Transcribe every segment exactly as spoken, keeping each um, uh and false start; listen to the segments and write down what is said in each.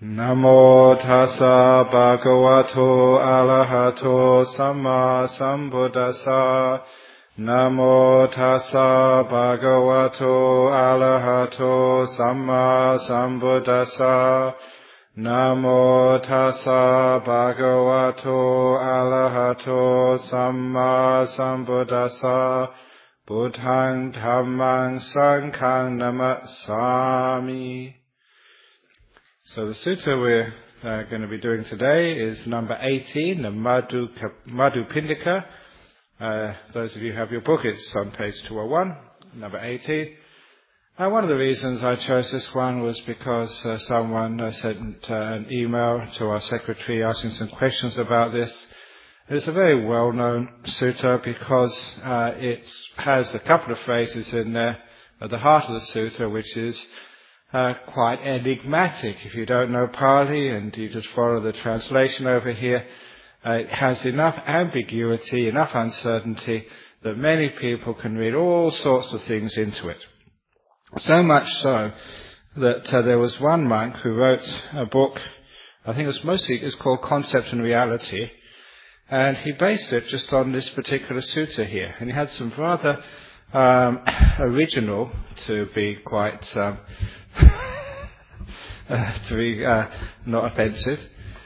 Namo tassa bhagavato arahato samma sambuddhassa. Namo tassa bhagavato arahato samma sambuddhassa. Namo tassa bhagavato arahato samma sambuddhassa. Buddhaṃ Dhammaṃ Sanghaṃ Namasami. So the sutta we're uh, going to be doing today is number eighteen, the Madhu, Madhu Pindika. Uh, those of you who have your book, it's on page two oh one, number eighteen. Uh, one of the reasons I chose this one was because uh, someone uh, sent uh, an email to our secretary asking some questions about this. It's a very well-known sutta because uh, it has a couple of phrases in there at the heart of the sutta which is uh, quite enigmatic. If you don't know Pali and you just follow the translation over here, uh, it has enough ambiguity, enough uncertainty that many people can read all sorts of things into it. So much so that uh, there was one monk who wrote a book, I think it was mostly, it's called Concept and Reality, and he based it just on this particular sutta here. And he had some rather um, original, to be quite, um, uh, to be uh, not offensive,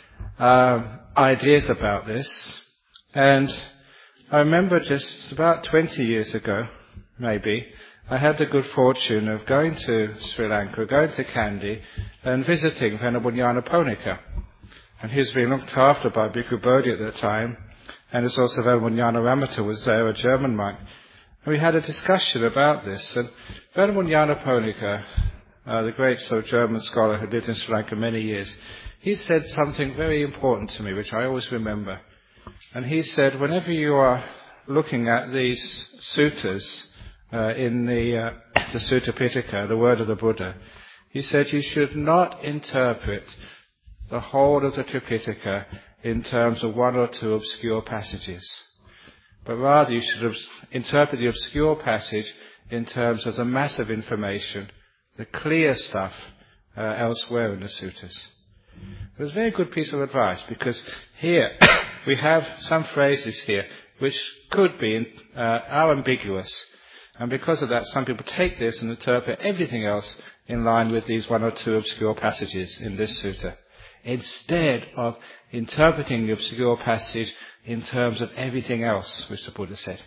um, ideas about this. And I remember just about twenty years ago, maybe, I had the good fortune of going to Sri Lanka, going to Kandy, and visiting Venerable Nyanaponika. And he's been looked after by Bhikkhu Bodhi at that time, and it's also Venerable Nyanaramata was there, a German monk. And we had a discussion about this, and Venerable Nyanaponika, uh, the great sort of German scholar who lived in Sri Lanka many years, he said something very important to me, which I always remember. And he said, whenever you are looking at these suttas uh, in the, uh, the Sutta Pitaka, the word of the Buddha, he said you should not interpret the whole of the Tripitaka in terms of one or two obscure passages, but rather you should interpret the obscure passage in terms of the massive information, the clear stuff uh, elsewhere in the suttas. It was a very good piece of advice, because here we have some phrases here which could be, uh, are ambiguous, and because of that some people take this and interpret everything else in line with these one or two obscure passages in this sutta, instead of interpreting the obscure passage in terms of everything else which the Buddha said.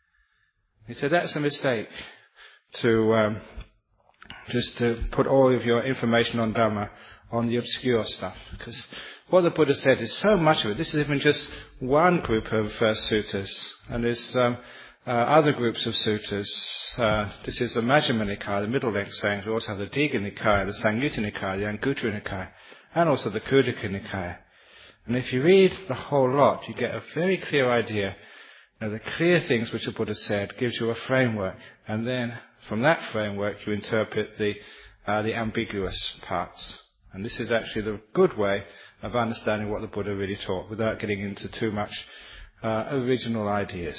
He said that's a mistake, to um, just to put all of your information on Dhamma on the obscure stuff, because what the Buddha said is so much of it. This is even just one group of uh, suttas, and there's um, uh, other groups of suttas. Uh, this is the Majjhima Nikaya, the middle length sayings. We also have the Digha Nikaya, the Samyutta Nikaya, the Anguttara Nikaya, and also the Khuddaka Nikaya. And if you read the whole lot, you get a very clear idea. You know, the clear things which the Buddha said gives you a framework, and then from that framework you interpret the uh, the ambiguous parts. And this is actually the good way of understanding what the Buddha really taught, without getting into too much uh, original ideas.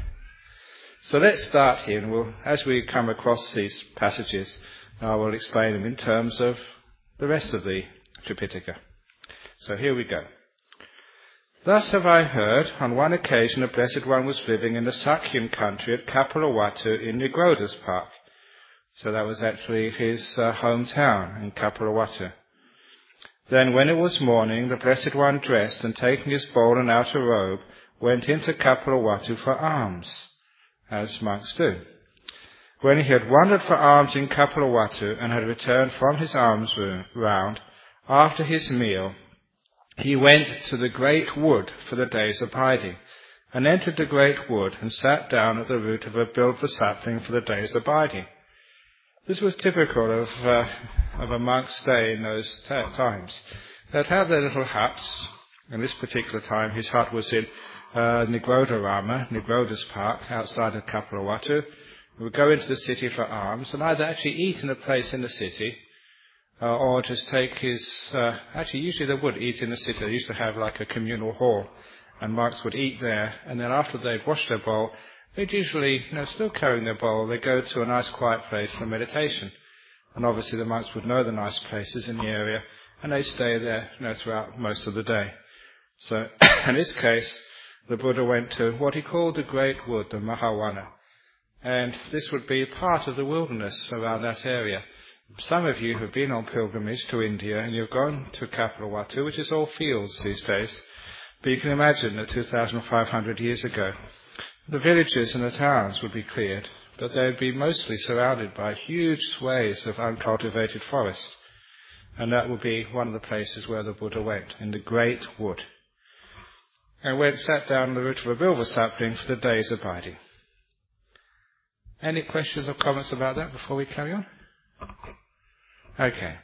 So let's start here, and we'll, as we come across these passages, I will explain them in terms of the rest of the Tripitaka. So here we go. Thus have I heard, on one occasion a Blessed One was living in the Sakyan country at Kapilavatthu in Nigrodha's park. So that was actually his uh, hometown in Kapilavatthu. Then when it was morning, the Blessed One dressed and taking his bowl and outer robe, went into Kapilavatthu for alms, as monks do. When he had wandered for alms in Kapilavatthu and had returned from his alms round, after his meal, he went to the great wood for the day's abiding, and entered the great wood and sat down at the root of a bilva sapling for the day's abiding. This was typical of uh, of a monk's stay in those t- times. They'd have their little huts. In this particular time, his hut was in uh, Nigrodharama, Nigrodha's park, outside of Kapilavatthu. He would go into the city for alms, and either actually eat in a place in the city, Uh, or just take his, uh, actually usually they would eat in the city. They used to have like a communal hall, and monks would eat there, and then after they'd washed their bowl, they'd usually, you know, still carrying their bowl, they'd go to a nice quiet place for meditation. And obviously the monks would know the nice places in the area, and they stay there, you know, throughout most of the day. So in this case, the Buddha went to what he called the Great Wood, the Mahavana. And this would be part of the wilderness around that area. Some of you have been on pilgrimage to India and you've gone to Kapilavatthu, which is all fields these days. But you can imagine that two thousand five hundred years ago, the villages and the towns would be cleared, but they would be mostly surrounded by huge swathes of uncultivated forest. And that would be one of the places where the Buddha went, in the Great Wood. And went, sat down on the root of a bilva sapling for the day's abiding. Any questions or comments about that before we carry on? Okay.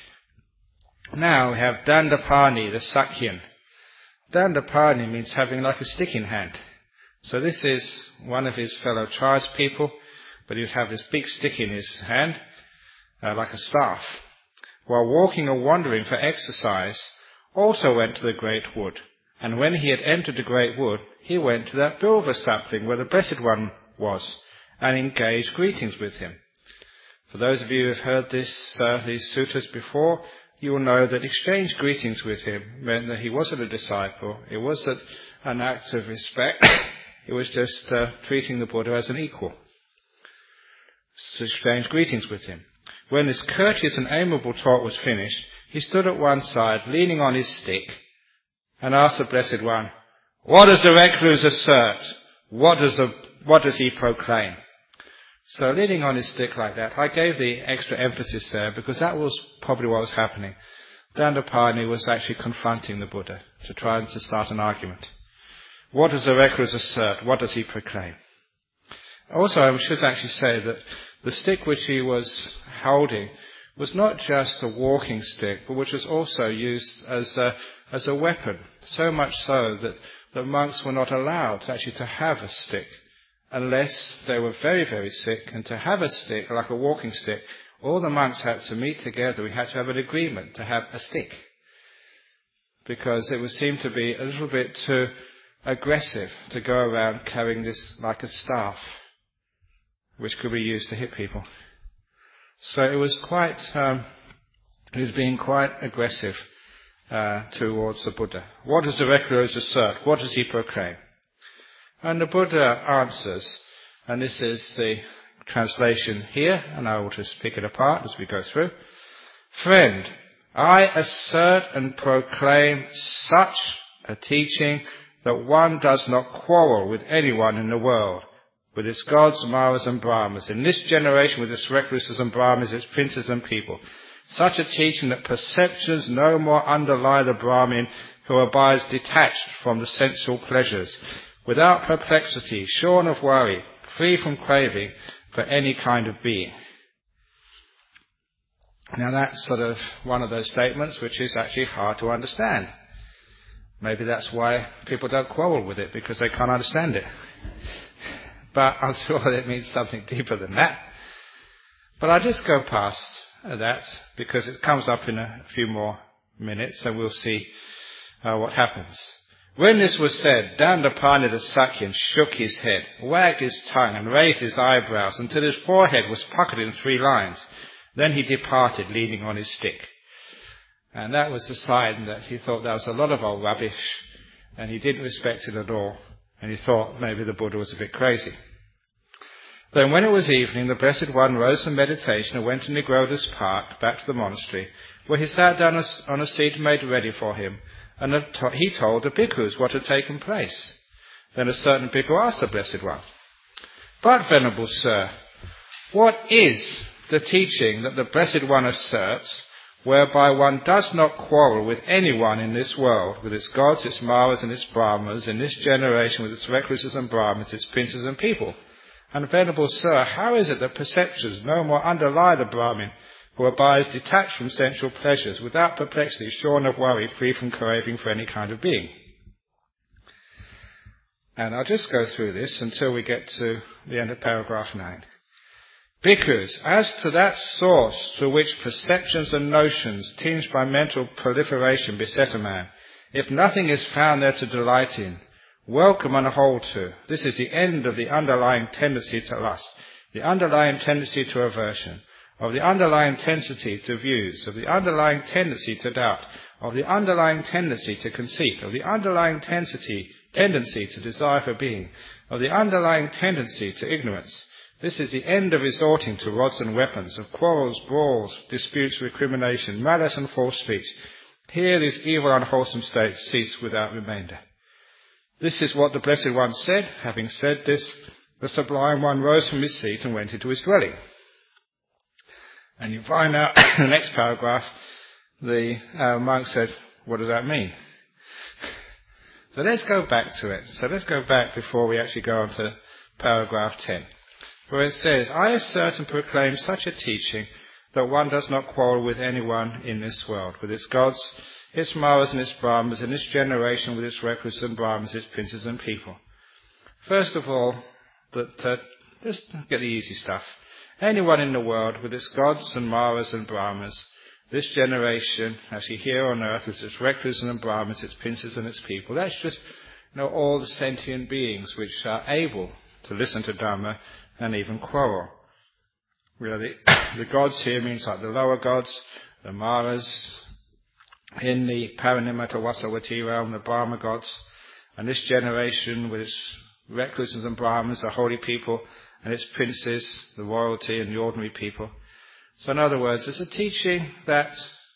Now we have Dandapani, the Sakyan. Dandapani means having like a stick in hand. So this is one of his fellow tribespeople, but he would have this big stick in his hand, uh, like a staff. While walking or wandering for exercise, also went to the Great Wood. And when he had entered the Great Wood, he went to that bilva sapling where the Blessed One was, and engaged greetings with him. For those of you who have heard this, uh, these suttas before, you will know that exchange greetings with him meant that he wasn't a disciple. It wasn't an act of respect. It was just uh, treating the Buddha as an equal. So exchange greetings with him. When this courteous and amiable talk was finished, he stood at one side, leaning on his stick, and asked the Blessed One, "What does the recluse assert? What does, the, what does he proclaim?" So leaning on his stick like that, I gave the extra emphasis there because that was probably what was happening. Dandapani was actually confronting the Buddha to try and to start an argument. What does the recluse assert? What does he proclaim? Also, I should actually say that the stick which he was holding was not just a walking stick, but which was also used as a, as a weapon, so much so that the monks were not allowed actually to have a stick unless they were very, very sick. And to have a stick, like a walking stick, all the monks had to meet together. We had to have an agreement to have a stick, because it would seem to be a little bit too aggressive to go around carrying this like a staff, which could be used to hit people. So it was quite, um, it was being quite aggressive uh, towards the Buddha. What does the recluse assert? What does he proclaim? And the Buddha answers, and this is the translation here, and I will just pick it apart as we go through. Friend, I assert and proclaim such a teaching that one does not quarrel with anyone in the world, with its gods, Maras and Brahmas, in this generation with its recluses and Brahmas, its princes and people. Such a teaching that perceptions no more underlie the Brahmin who abides detached from the sensual pleasures, without perplexity, shorn of worry, free from craving for any kind of being. Now that's sort of one of those statements which is actually hard to understand. Maybe that's why people don't quarrel with it, because they can't understand it. But I'm sure it means something deeper than that. But I'll just go past that because it comes up in a few more minutes, and we'll see uh, what happens. When this was said, Dandapani the Sakyan shook his head, wagged his tongue, and raised his eyebrows until his forehead was puckered in three lines. Then he departed, leaning on his stick. And that was the sign that he thought that was a lot of old rubbish, and he didn't respect it at all, and he thought maybe the Buddha was a bit crazy. Then when it was evening, the Blessed One rose from meditation and went to Nigroda's park, back to the monastery, where he sat down on a seat made ready for him, and he told the bhikkhus what had taken place. Then a certain bhikkhu asked the Blessed One, "But, Venerable Sir, what is the teaching that the Blessed One asserts, whereby one does not quarrel with anyone in this world, with its gods, its Maras and its Brahmas, in this generation with its recluses and Brahmas, its princes and people? And, Venerable Sir, how is it that perceptions no more underlie the Brahmin, who abides detached from sensual pleasures, without perplexity, shorn of worry, free from craving for any kind of being?" And I'll just go through this until we get to the end of paragraph nine. Bhikkhus, as to that source through which perceptions and notions tinged by mental proliferation beset a man, if nothing is found there to delight in, welcome and hold to, this is the end of the underlying tendency to lust, the underlying tendency to aversion. of the underlying tendency to views, of the underlying tendency to doubt, of the underlying tendency to conceit, of the underlying tendency, tendency to desire for being, of the underlying tendency to ignorance. This is the end of resorting to rods and weapons, of quarrels, brawls, disputes, recrimination, malice and false speech. Here these evil, unwholesome states cease without remainder. This is what the Blessed One said. Having said this, the Sublime One rose from his seat and went into his dwelling. And you find out in the next paragraph, the uh, monk said, what does that mean? So let's go back to it. So let's go back before we actually go on to paragraph ten. Where it says, I assert and proclaim such a teaching that one does not quarrel with anyone in this world, with its gods, its Maras and its Brahmas, and its generation with its recluse and Brahmas, its princes and people. First of all, that, uh, let's get the easy stuff. Anyone in the world with its gods and Maras and Brahmas, this generation, actually here on earth, with its recluse and Brahmas, its princes and its people, that's just, you know, all the sentient beings which are able to listen to Dhamma and even quarrel. Really, the gods here means like the lower gods, the Maras, in the Paranimata Vasavati realm, the Brahma gods, and this generation with its recluses and Brahmas, the holy people, and its princes, the royalty and the ordinary people. So in other words, it's a teaching that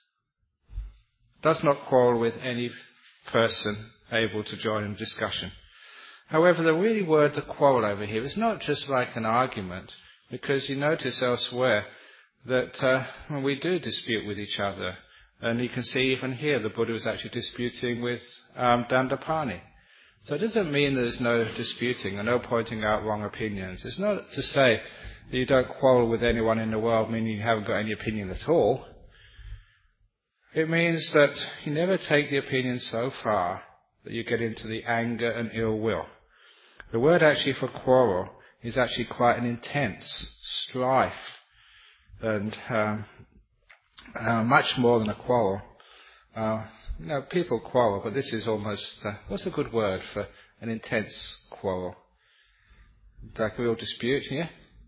does not quarrel with any person able to join in discussion. However, the really word, the quarrel over here, is not just like an argument, because you notice elsewhere that uh, when we do dispute with each other, and you can see even here the Buddha was actually disputing with um, Dandapani. So it doesn't mean there's no disputing and no pointing out wrong opinions. It's not to say that you don't quarrel with anyone in the world, meaning you haven't got any opinion at all. It means that you never take the opinion so far that you get into the anger and ill will. The word actually for quarrel is actually quite an intense strife, and um, uh, much more than a quarrel. Uh, you know, people quarrel, but this is almost, uh, what's a good word for an intense quarrel? Like a real dispute, yeah?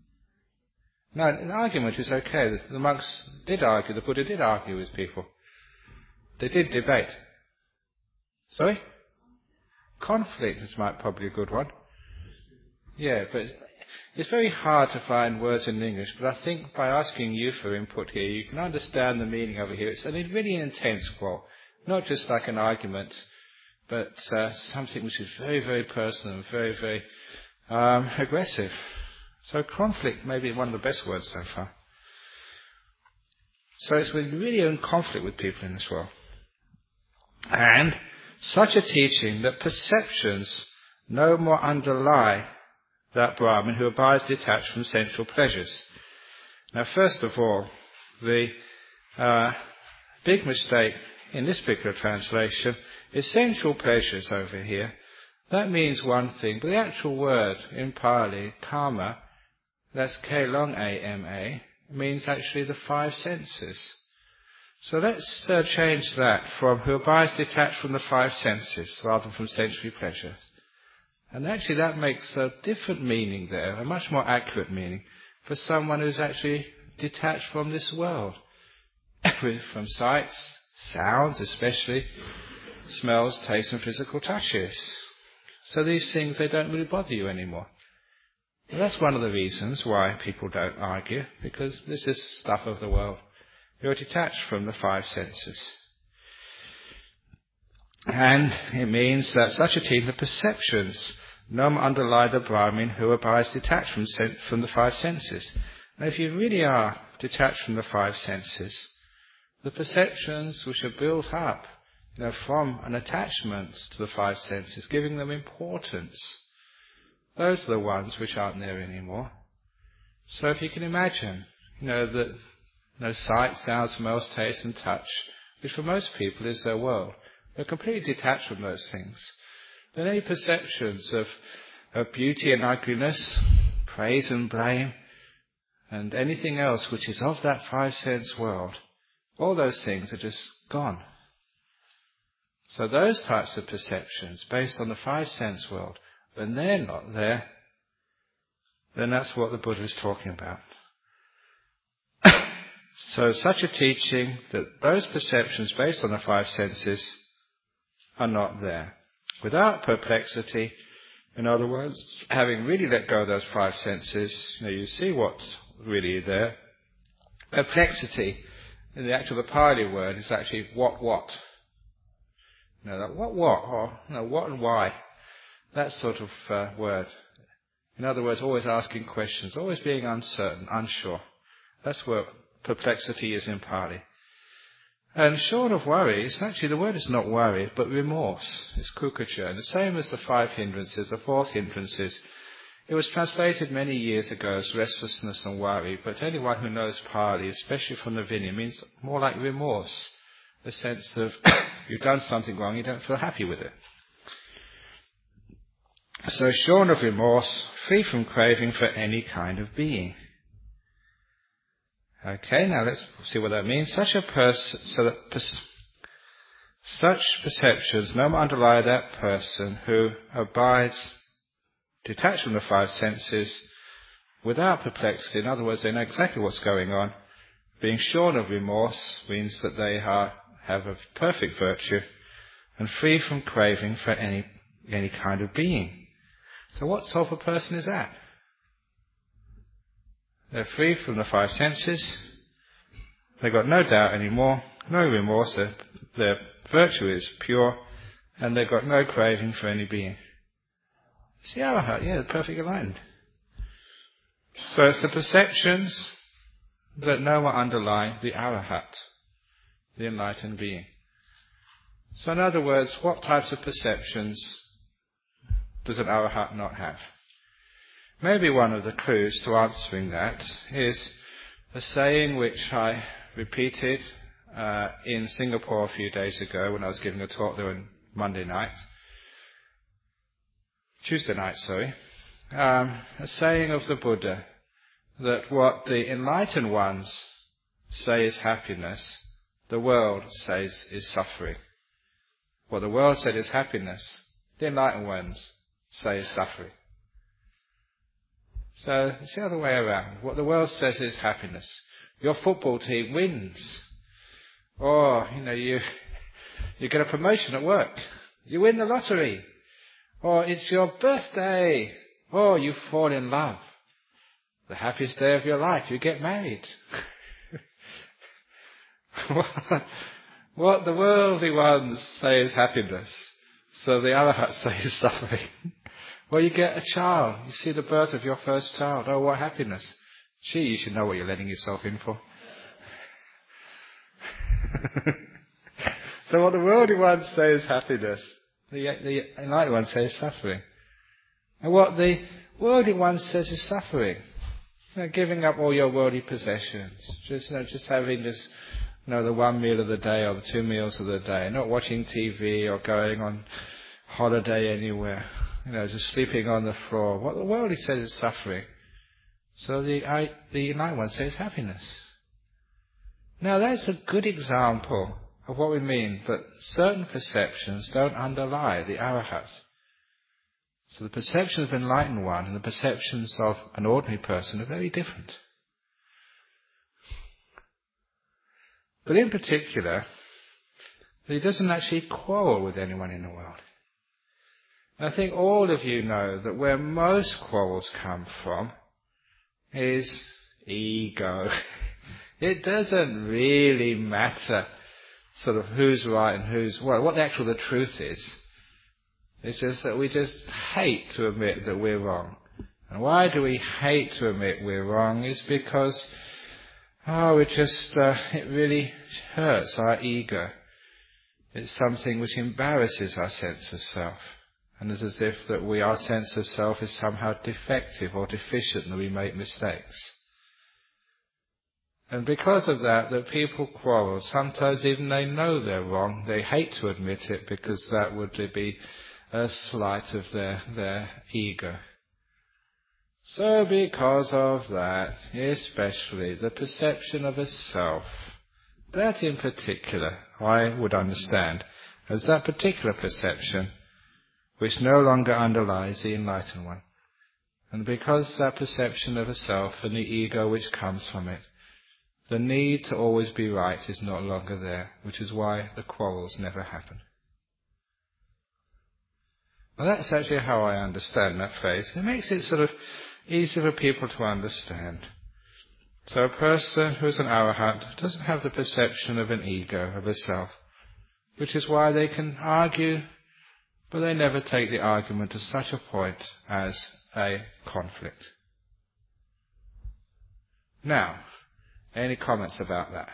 No, an argument is okay. The, the monks did argue, the Buddha did argue with people. They did debate. Sorry? Conflict is might probably a good one. Yeah, but it's, it's very hard to find words in English, but I think by asking you for input here, you can understand the meaning over here. It's a really intense quarrel, not just like an argument, but uh, something which is very, very personal and very, very um, aggressive. So conflict may be one of the best words so far. So it's really in conflict with people in this world. And such a teaching that perceptions no more underlie that Brahmin who abides detached from sensual pleasures. Now, first of all, the uh, big mistake in this particular translation is sensual pleasures over here. That means one thing, but the actual word in Pali, kama, that's K long A M A, means actually the five senses. So let's uh, change that from who abides detached from the five senses rather than from sensory pleasures. And actually that makes a different meaning there, a much more accurate meaning, for someone who's actually detached from this world. From sights, sounds especially, smells, tastes and physical touches. So these things, they don't really bother you anymore. And that's one of the reasons why people don't argue, because this is stuff of the world. You're detached from the five senses. And it means that such a team of perceptions no more underlie the Brahmin who abides detached from, sen- from the five senses. Now if you really are detached from the five senses, the perceptions which are built up, you know, from an attachment to the five senses, giving them importance, those are the ones which aren't there anymore. So if you can imagine, you know, that you know, sight, sound, smells, taste and touch, which for most people is their world, they're completely detached from those things. Then any perceptions of, of beauty and ugliness, praise and blame, and anything else which is of that five sense world, all those things are just gone. So those types of perceptions based on the five sense world, when they're not there, then that's what the Buddha is talking about. So such a teaching that those perceptions based on the five senses are not there. Without perplexity, in other words, having really let go of those five senses, you know, you see what's really there. Perplexity, in the actual the Pali word, is actually what what. You know, like what what, or you know, what and why. That sort of uh, word. In other words, always asking questions, always being uncertain, unsure. That's what perplexity is in Pali. And short of worry, it's actually, the word is not worry, but remorse. It's kukucha. And the same as the five hindrances, the fourth hindrances. It was translated many years ago as restlessness and worry, but anyone who knows Pali, especially from the Vinaya, means more like remorse. A sense of you've done something wrong, you don't feel happy with it. So shorn of remorse, free from craving for any kind of being. Okay, now let's see what that means. Such a person, so that pers- such perceptions no more underlie that person who abides detached from the five senses without perplexity. In other words, they know exactly what's going on. Being shorn of remorse means that they are, have a perfect virtue and free from craving for any any kind of being. So what sort of a person is that? They're free from the five senses. They've got no doubt anymore, no remorse. Their, their virtue is pure, and they've got no craving for any being. It's the arahat, yeah, the perfect aligned. So it's the perceptions that no more underlie the arahat, the enlightened being. So in other words, what types of perceptions does an arahat not have? Maybe one of the clues to answering that is a saying which I repeated uh, in Singapore a few days ago when I was giving a talk there on Monday night. Tuesday night, sorry. Um, a saying of the Buddha that what the enlightened ones say is happiness, the world says is suffering. What the world said is happiness, the enlightened ones say is suffering. So it's the other way around. What the world says is happiness. Your football team wins. Or, you know, you you get a promotion at work. You win the lottery. Or it's your birthday. Or you fall in love. The happiest day of your life, you get married. What the worldly ones say is happiness. So the arahats say is suffering. Well, you get a child. You see the birth of your first child. Oh, what happiness. Gee, you should know what you're letting yourself in for. So what the worldly ones say is happiness. The, the enlightened ones say is suffering. And what the worldly one says is suffering. You know, giving up all your worldly possessions. Just, you know, just having this, you know, the one meal of the day or the two meals of the day. Not watching T V or going on holiday anywhere. You know, just sleeping on the floor. What the worldly says is suffering. So the, I, the enlightened one says happiness. Now that's a good example of what we mean, that certain perceptions don't underlie the arahat. So the perceptions of an enlightened one and the perceptions of an ordinary person are very different. But in particular, he doesn't actually quarrel with anyone in the world. I think all of you know that where most quarrels come from is ego. It doesn't really matter sort of who's right and who's well. What the actual the truth is, it's just that we just hate to admit that we're wrong. And why do we hate to admit we're wrong? Is because oh, it just uh, it really hurts our ego. It's something which embarrasses our sense of self. And it's as if that we, our sense of self is somehow defective or deficient and we make mistakes. And because of that, that people quarrel. Sometimes even they know they're wrong. They hate to admit it because that would be a slight of their, their ego. So because of that, especially the perception of a self, that in particular I would understand as that particular perception which no longer underlies the enlightened one. And because that perception of a self and the ego which comes from it, The need to always be right is no longer there, which is why the quarrels never happen. Well, that's actually how I understand that phrase. It makes it sort of easy for people to understand. So a person who is an arahant doesn't have the perception of an ego, of a self, which is why they can argue, but they never take the argument to such a point as a conflict. Now, any comments about that?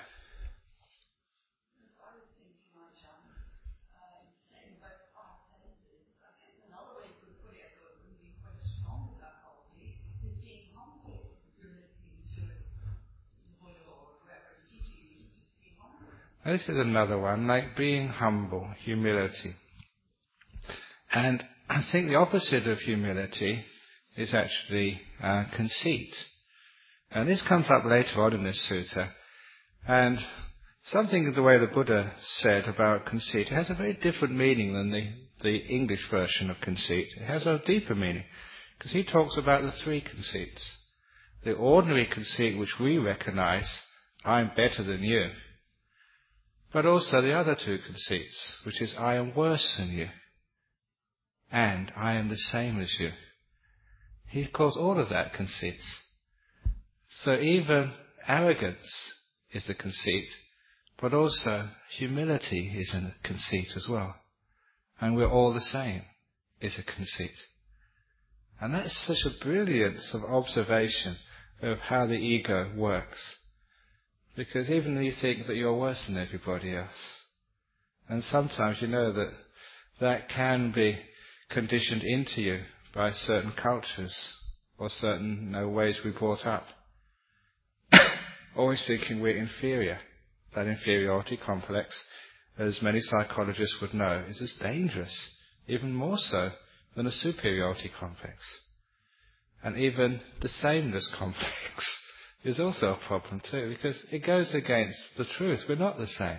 This is another one, like being humble, humility. And I think the opposite of humility is actually uh, conceit. And this comes up later on in this sutta. And something the way the Buddha said about conceit, it has a very different meaning than the, the English version of conceit. It has a deeper meaning. Because he talks about the three conceits. The ordinary conceit which we recognize, I'm better than you. But also the other two conceits, which is I am worse than you. And I am the same as you. He calls all of that conceits. So even arrogance is a conceit, but also humility is a conceit as well. And we're all the same is a conceit. And that's such a brilliance of observation of how the ego works. Because even you think that you're worse than everybody else. And sometimes you know that that can be conditioned into you by certain cultures or certain you know, ways we're brought up. Always thinking we're inferior. That inferiority complex, as many psychologists would know, is as dangerous, even more so than a superiority complex. And even the sameness complex is also a problem too, because it goes against the truth. We're not the same.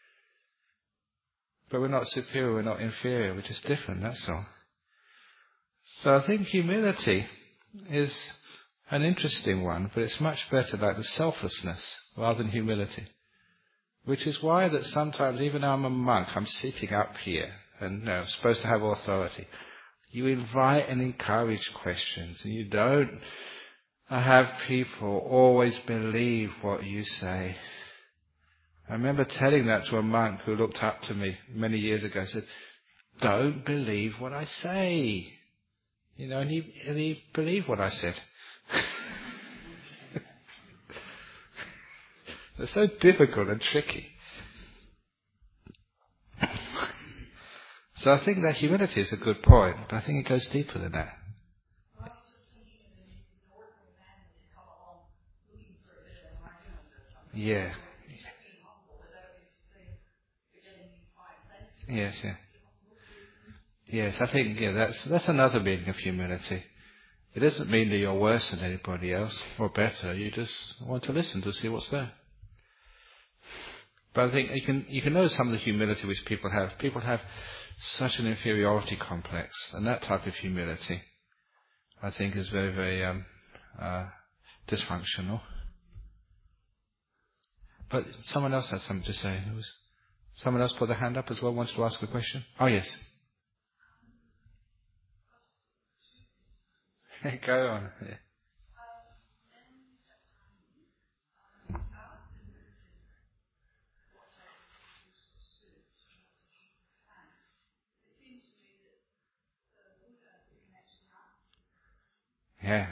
But we're not superior, we're not inferior, we're just different, that's all. So I think humility is an interesting one, but it's much better like the selflessness rather than humility. Which is why that sometimes, even though I'm a monk, I'm sitting up here and you know, supposed to have authority. You invite and encourage questions, and you don't have people always believe what you say. I remember telling that to a monk who looked up to me many years ago. I said, don't believe what I say. You know, and he, and he believed what I said. It's so difficult and tricky. So I think that humility is a good point, but I think it goes deeper than that. Yeah. Yes, yeah. Yes, I think yeah, that's that's another meaning of humility. It doesn't mean that you're worse than anybody else or better. You just want to listen to see what's there. But I think you can you can know some of the humility which people have. People have such an inferiority complex, and that type of humility, I think, is very very um, uh, dysfunctional. But someone else has something to say. It was, someone else put their hand up as well, wanted to ask a question. Oh, yes. Go on. Yeah. Yeah.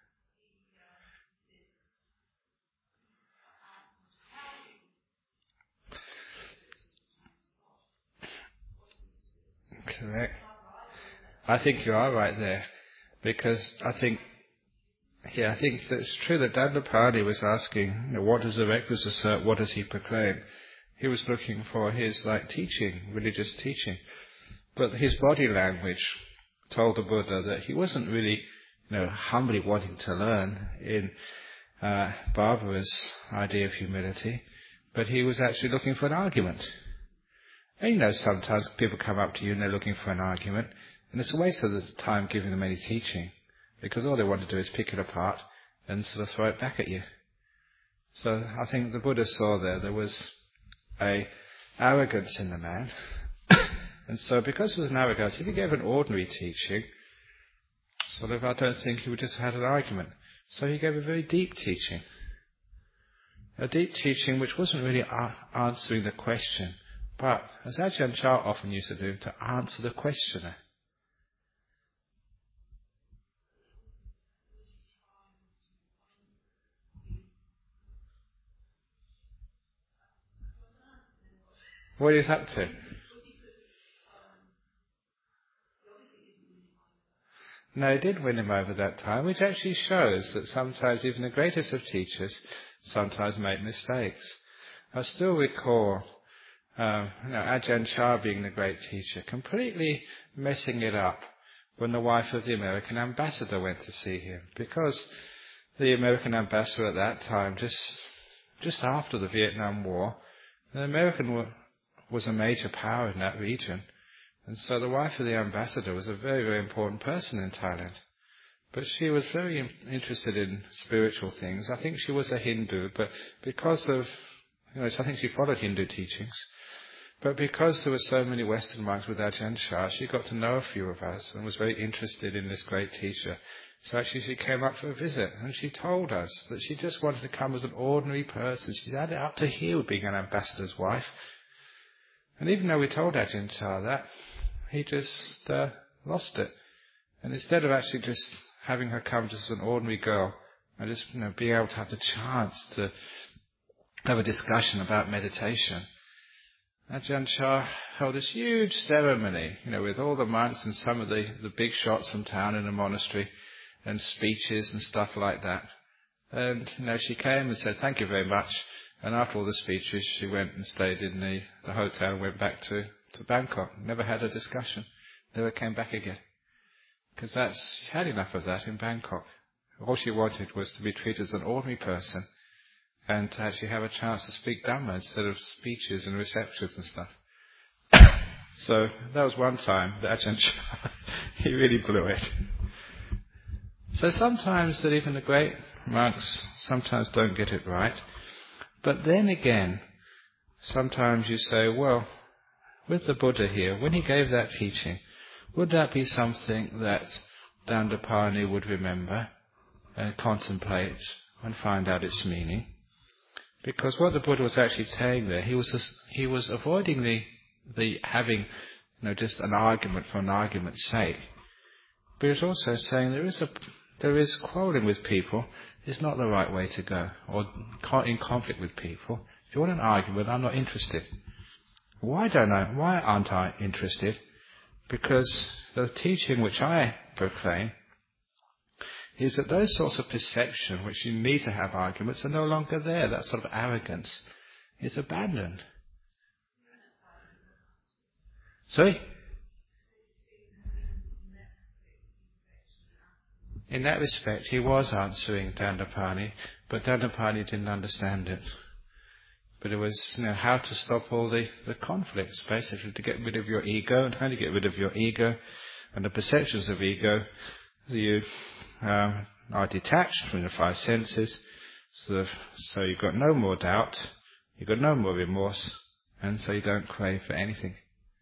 Correct. I think you are right there, because I think, yeah, I think that it's true that Dandapani was asking, you know, what does the recluse assert, what does he proclaim? He was looking for his, like, teaching, religious teaching. But his body language told the Buddha that he wasn't really, you know, humbly wanting to learn in uh, Barbara's idea of humility, but he was actually looking for an argument. And you know, sometimes people come up to you and they're looking for an argument, and it's a waste of the time giving them any teaching, because all they want to do is pick it apart and sort of throw it back at you. So I think the Buddha saw there, there was a arrogance in the man. And so because there was an arrogance, if he gave an ordinary teaching, sort of, I don't think he would just have had an argument. So he gave a very deep teaching. A deep teaching which wasn't really a- answering the question, but, as Ajahn Chah often used to do, to answer the questioner. What are you up to? No, he did win him over that time, which actually shows that sometimes even the greatest of teachers sometimes make mistakes. I still recall um, you know, Ajahn Chah being the great teacher, completely messing it up when the wife of the American ambassador went to see him, because the American ambassador at that time, just just after the Vietnam War, the American was a major power in that region. And so the wife of the ambassador was a very, very important person in Thailand. But she was very interested in spiritual things. I think she was a Hindu, but because of, you know, I think she followed Hindu teachings. But because there were so many Western monks with Ajahn Chah, she got to know a few of us and was very interested in this great teacher. So actually she came up for a visit and she told us that she just wanted to come as an ordinary person. She's had it up to here with being an ambassador's wife. And even though we told Ajahn Chah that, he just uh, lost it. And instead of actually just having her come just as an ordinary girl and just, you know, being able to have the chance to have a discussion about meditation, Ajahn Chah held this huge ceremony, you know, with all the monks and some of the, the big shots from town in the monastery and speeches and stuff like that. And, you know, she came and said, thank you very much. And after all the speeches, she went and stayed in the, the hotel and went back to, to Bangkok. Never had a discussion. Never came back again. Because that's, she had enough of that in Bangkok. All she wanted was to be treated as an ordinary person and to actually have a chance to speak Dhamma instead of speeches and receptions and stuff. So that was one time that Ajahn Chah, he really blew it. So sometimes that even the great monks sometimes don't get it right. But then again, sometimes you say, well, with the Buddha here, when he gave that teaching, would that be something that Dandapani would remember and contemplate and find out its meaning? Because what the Buddha was actually saying there, he was just, he was avoiding the the having, you know, just an argument for an argument's sake. But he was also saying there is a there is quarrelling with people is not the right way to go, or in conflict with people. If you want an argument, I'm not interested. Why don't I? Why aren't I interested? Because the teaching which I proclaim is that those sorts of perception which you need to have arguments are no longer there. That sort of arrogance is abandoned. Sorry? In that respect, he was answering Dandapani, but Dandapani didn't understand it. But it was, you know, how to stop all the, the conflicts, basically, to get rid of your ego. And how to get rid of your ego and the perceptions of ego, you um, are detached from the five senses, so, so you've got no more doubt, you've got no more remorse, and so you don't crave for anything.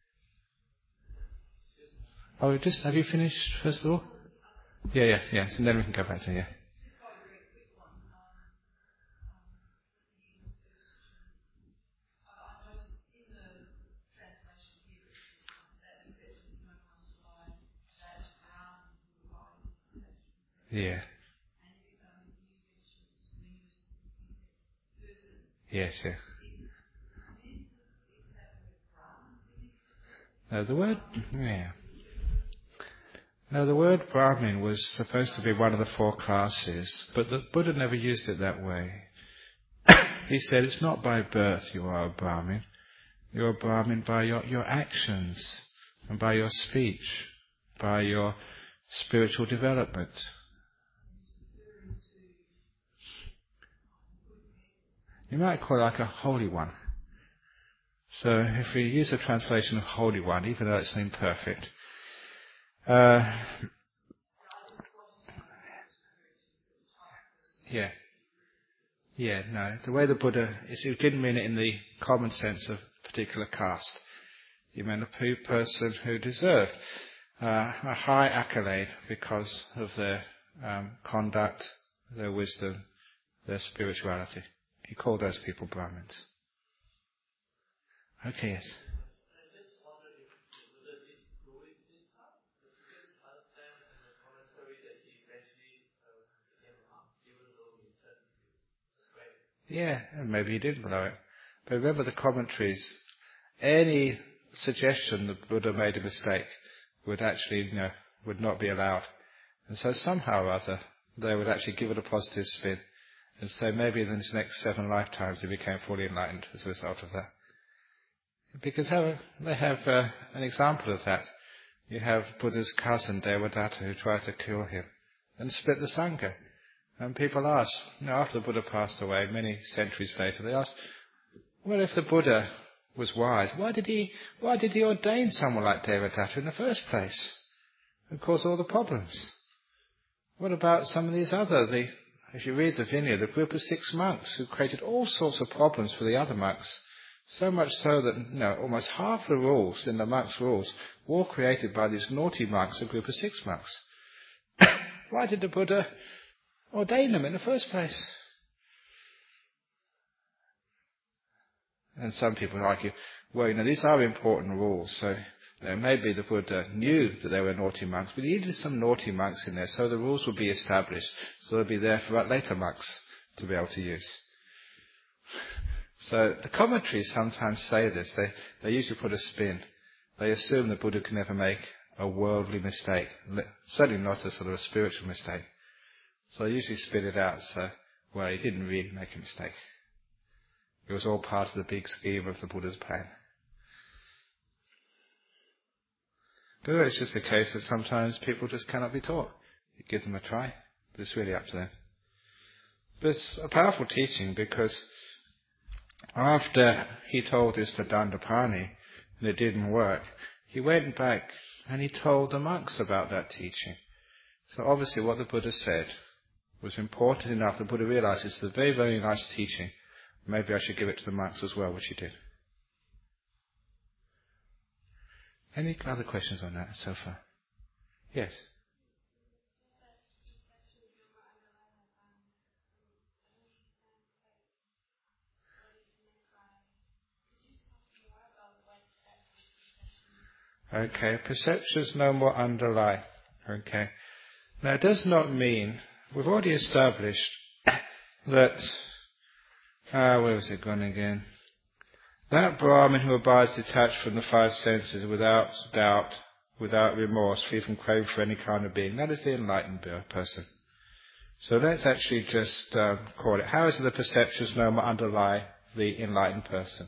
Oh, just, have you finished, first of all? Yeah, yeah, yeah, and then we can go back to, yeah. Yeah. Yes, yeah. No, the word, yeah. No, the word Brahmin was supposed to be one of the four classes, but the Buddha never used it that way. He said it's not by birth you are a Brahmin. You're a Brahmin by your, your actions and by your speech, by your spiritual development. You might call it like a holy one. So if we use a translation of holy one, even though it's imperfect, uh, yeah. Yeah, no. The way the Buddha is, he didn't mean it in the common sense of a particular caste. He meant a pe- person who deserved uh, a high accolade because of their um, conduct, their wisdom, their spirituality. He called those people Brahmins. Okay, yes. Yeah, and maybe he did blow it. But remember the commentaries, any suggestion that Buddha made a mistake would actually, you know, would not be allowed. And so somehow or other, they would actually give it a positive spin and say maybe in his next seven lifetimes he became fully enlightened as a result of that. Because they have uh, an example of that. You have Buddha's cousin, Devadatta, who tried to kill him and split the Sangha. And people ask, you know, after the Buddha passed away, many centuries later, they ask, well, if the Buddha was wise, why did he why did he ordain someone like Devadatta in the first place and cause all the problems? What about some of these other, the, if you read the Vinaya, the group of six monks who created all sorts of problems for the other monks, so much so that, you know, almost half the rules in the monks' rules were created by these naughty monks, a group of six monks. Why did the Buddha ordain them in the first place? And some people argue, well, you know, these are important rules, so you know, maybe the Buddha knew that there were naughty monks, but he needed some naughty monks in there, so the rules would be established, so they'll be there for later monks to be able to use. So the commentaries sometimes say this. They, they usually put a spin. They assume the Buddha can never make a worldly mistake, certainly not a sort of a spiritual mistake. So they usually spit it out, so, well, he didn't really make a mistake. It was all part of the big scheme of the Buddha's plan. But it's just the case that sometimes people just cannot be taught. You give them a try, but it's really up to them. But it's a powerful teaching because after he told this to Dandapani and it didn't work, he went back and he told the monks about that teaching. So obviously what the Buddha said was important enough. The Buddha realized it's a very, very nice teaching. Maybe I should give it to the monks as well, which he did. Any other questions on that so far? Yes. Okay, perceptions no more underlie. Okay. Now it does not mean, we've already established that, ah, where was it gone again? That Brahmin who abides detached from the five senses without doubt, without remorse, free from craving for any kind of being, that is the enlightened person. So let's actually just um, call it, how is it the perceptions no more underlie the enlightened person?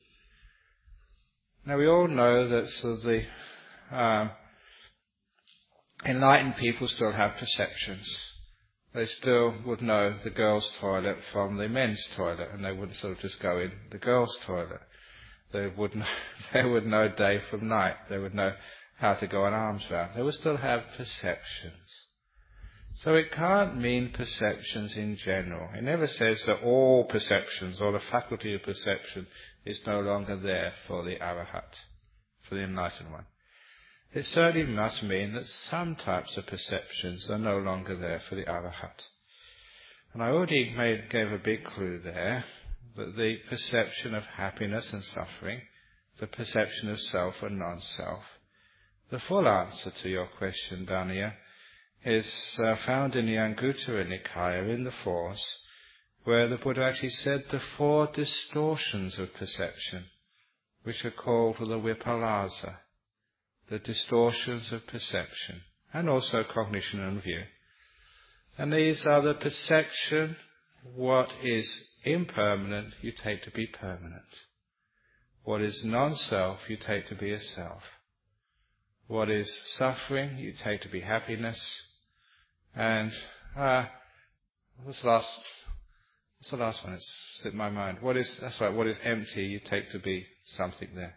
Now we all know that sort of the um, enlightened people still have perceptions. They still would know the girls' toilet from the men's toilet, and they wouldn't sort of just go in the girls' toilet. They would know, they would know day from night. They would know how to go an arms round. They would still have perceptions. So it can't mean perceptions in general. It never says that all perceptions or the faculty of perception is no longer there for the arahat, for the enlightened one. It certainly must mean that some types of perceptions are no longer there for the arahat. And I already made, gave a big clue there, that the perception of happiness and suffering, the perception of self and non-self. The full answer to your question, Dania, is uh, found in the Anguttara Nikaya, in the Fours, where the Buddha actually said the four distortions of perception, which are called the vipallasa, the distortions of perception, and also cognition and view. And these are the perception, what is impermanent you take to be permanent. What is non-self you take to be a self. What is suffering you take to be happiness. And uh, what's the last? What's the last one? It's slipped my mind. What is? That's right. What is empty you take to be something there.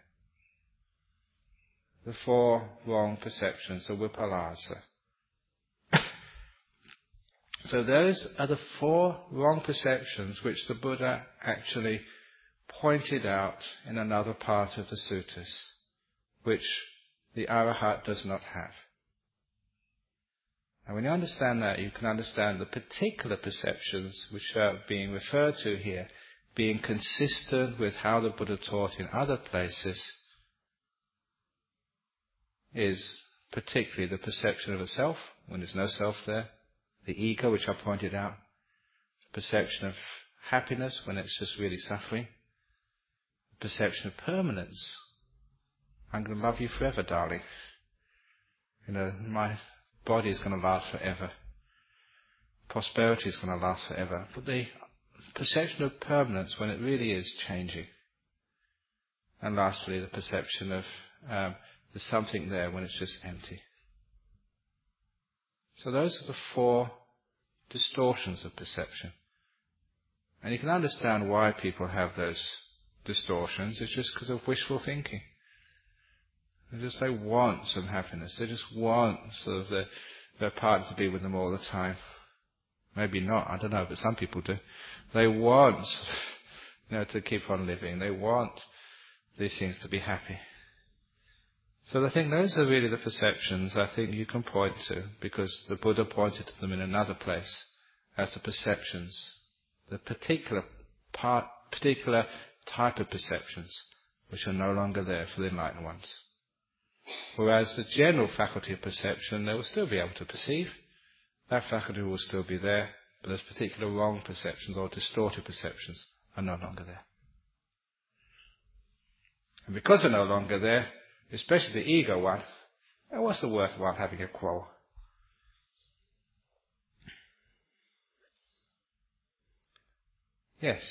The four wrong perceptions, the vipallasa. So those are the four wrong perceptions which the Buddha actually pointed out in another part of the suttas, which the Arahat does not have. And when you understand that, you can understand the particular perceptions which are being referred to here, being consistent with how the Buddha taught in other places, is particularly the perception of a self, when there's no self there, the ego, which I pointed out, the perception of happiness, when it's just really suffering, the perception of permanence. I'm going to love you forever, darling. You know, my body is going to last forever. Prosperity is going to last forever. But the perception of permanence, when it really is changing. And lastly, the perception of um, there's something there when it's just empty. So those are the four distortions of perception. And you can understand why people have those distortions. It's just because of wishful thinking. They just they want some happiness. They just want sort of their, their partner to be with them all the time. Maybe not, I don't know, but some people do. They want, you know, to keep on living. They want these things to be happy. So I think those are really the perceptions I think you can point to, because the Buddha pointed to them in another place as the perceptions, the particular part, particular type of perceptions which are no longer there for the enlightened ones. Whereas the general faculty of perception, they will still be able to perceive. That faculty will still be there, but those particular wrong perceptions or distorted perceptions are no longer there. And because they're no longer there, especially the ego one, what's the worthwhile having a quarrel? Yes.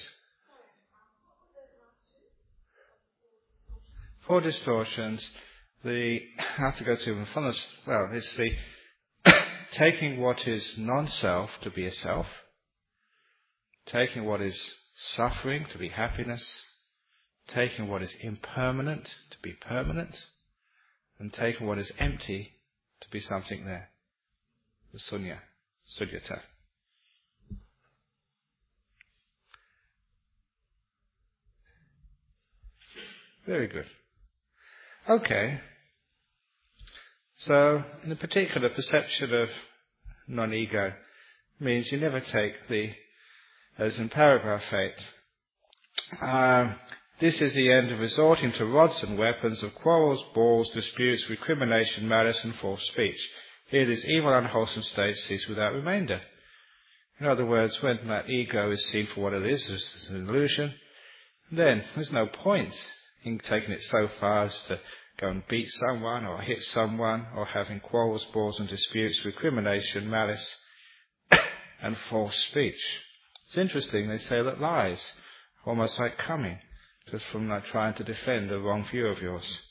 Four distortions. The I have to go through them from us. Well, it's the taking what is non-self to be a self, taking what is suffering to be happiness, taking what is impermanent to be permanent, and taking what is empty to be something there. The sunya, sunyata. Very good. Okay. So, in the particular perception of non-ego means you never take the, as in paragraph eight, um, this is the end of resorting to rods and weapons of quarrels, brawls, disputes, recrimination, malice and false speech. Here this evil, unwholesome state cease without remainder. In other words, when that ego is seen for what it is, as an illusion, then there's no point in taking it so far as to go and beat someone or hit someone or having quarrels, brawls and disputes, recrimination, malice and false speech. It's interesting, they say that lies, almost like coming, just from like trying to defend a wrong view of yours.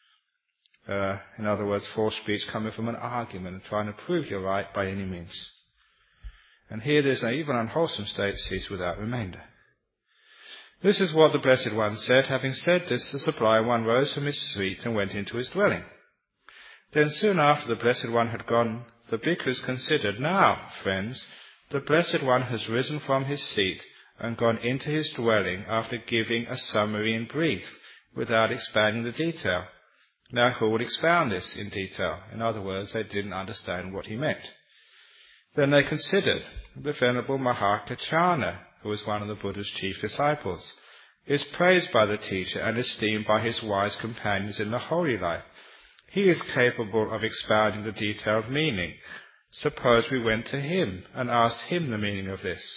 Uh, in other words, false speech coming from an argument and trying to prove you're right by any means. And here there's an even unwholesome state cease without remainder. This is what the Blessed One said. Having said this, the Sublime One rose from his seat and went into his dwelling. Then soon after the Blessed One had gone, the bhikkhus considered, now, friends, the Blessed One has risen from his seat and gone into his dwelling after giving a summary in brief, without expanding the detail. Now who will expound this in detail? In other words, they didn't understand what he meant. Then they considered the Venerable Mahakaccana, who was one of the Buddha's chief disciples, is praised by the teacher and esteemed by his wise companions in the holy life. He is capable of expounding the detailed meaning. Suppose we went to him and asked him the meaning of this.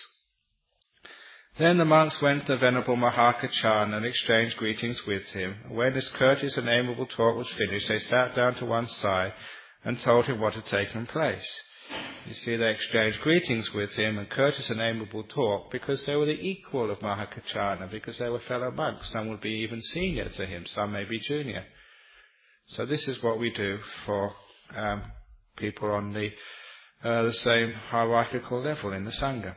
Then the monks went to the Venerable Mahakaccana and exchanged greetings with him. When his courteous and amiable talk was finished, they sat down to one side and told him what had taken place. You see, they exchanged greetings with him and courteous and amiable talk because they were the equal of Mahakaccana, because they were fellow monks. Some would be even senior to him, some may be junior. So this is what we do for um, people on the, uh, the same hierarchical level in the Sangha.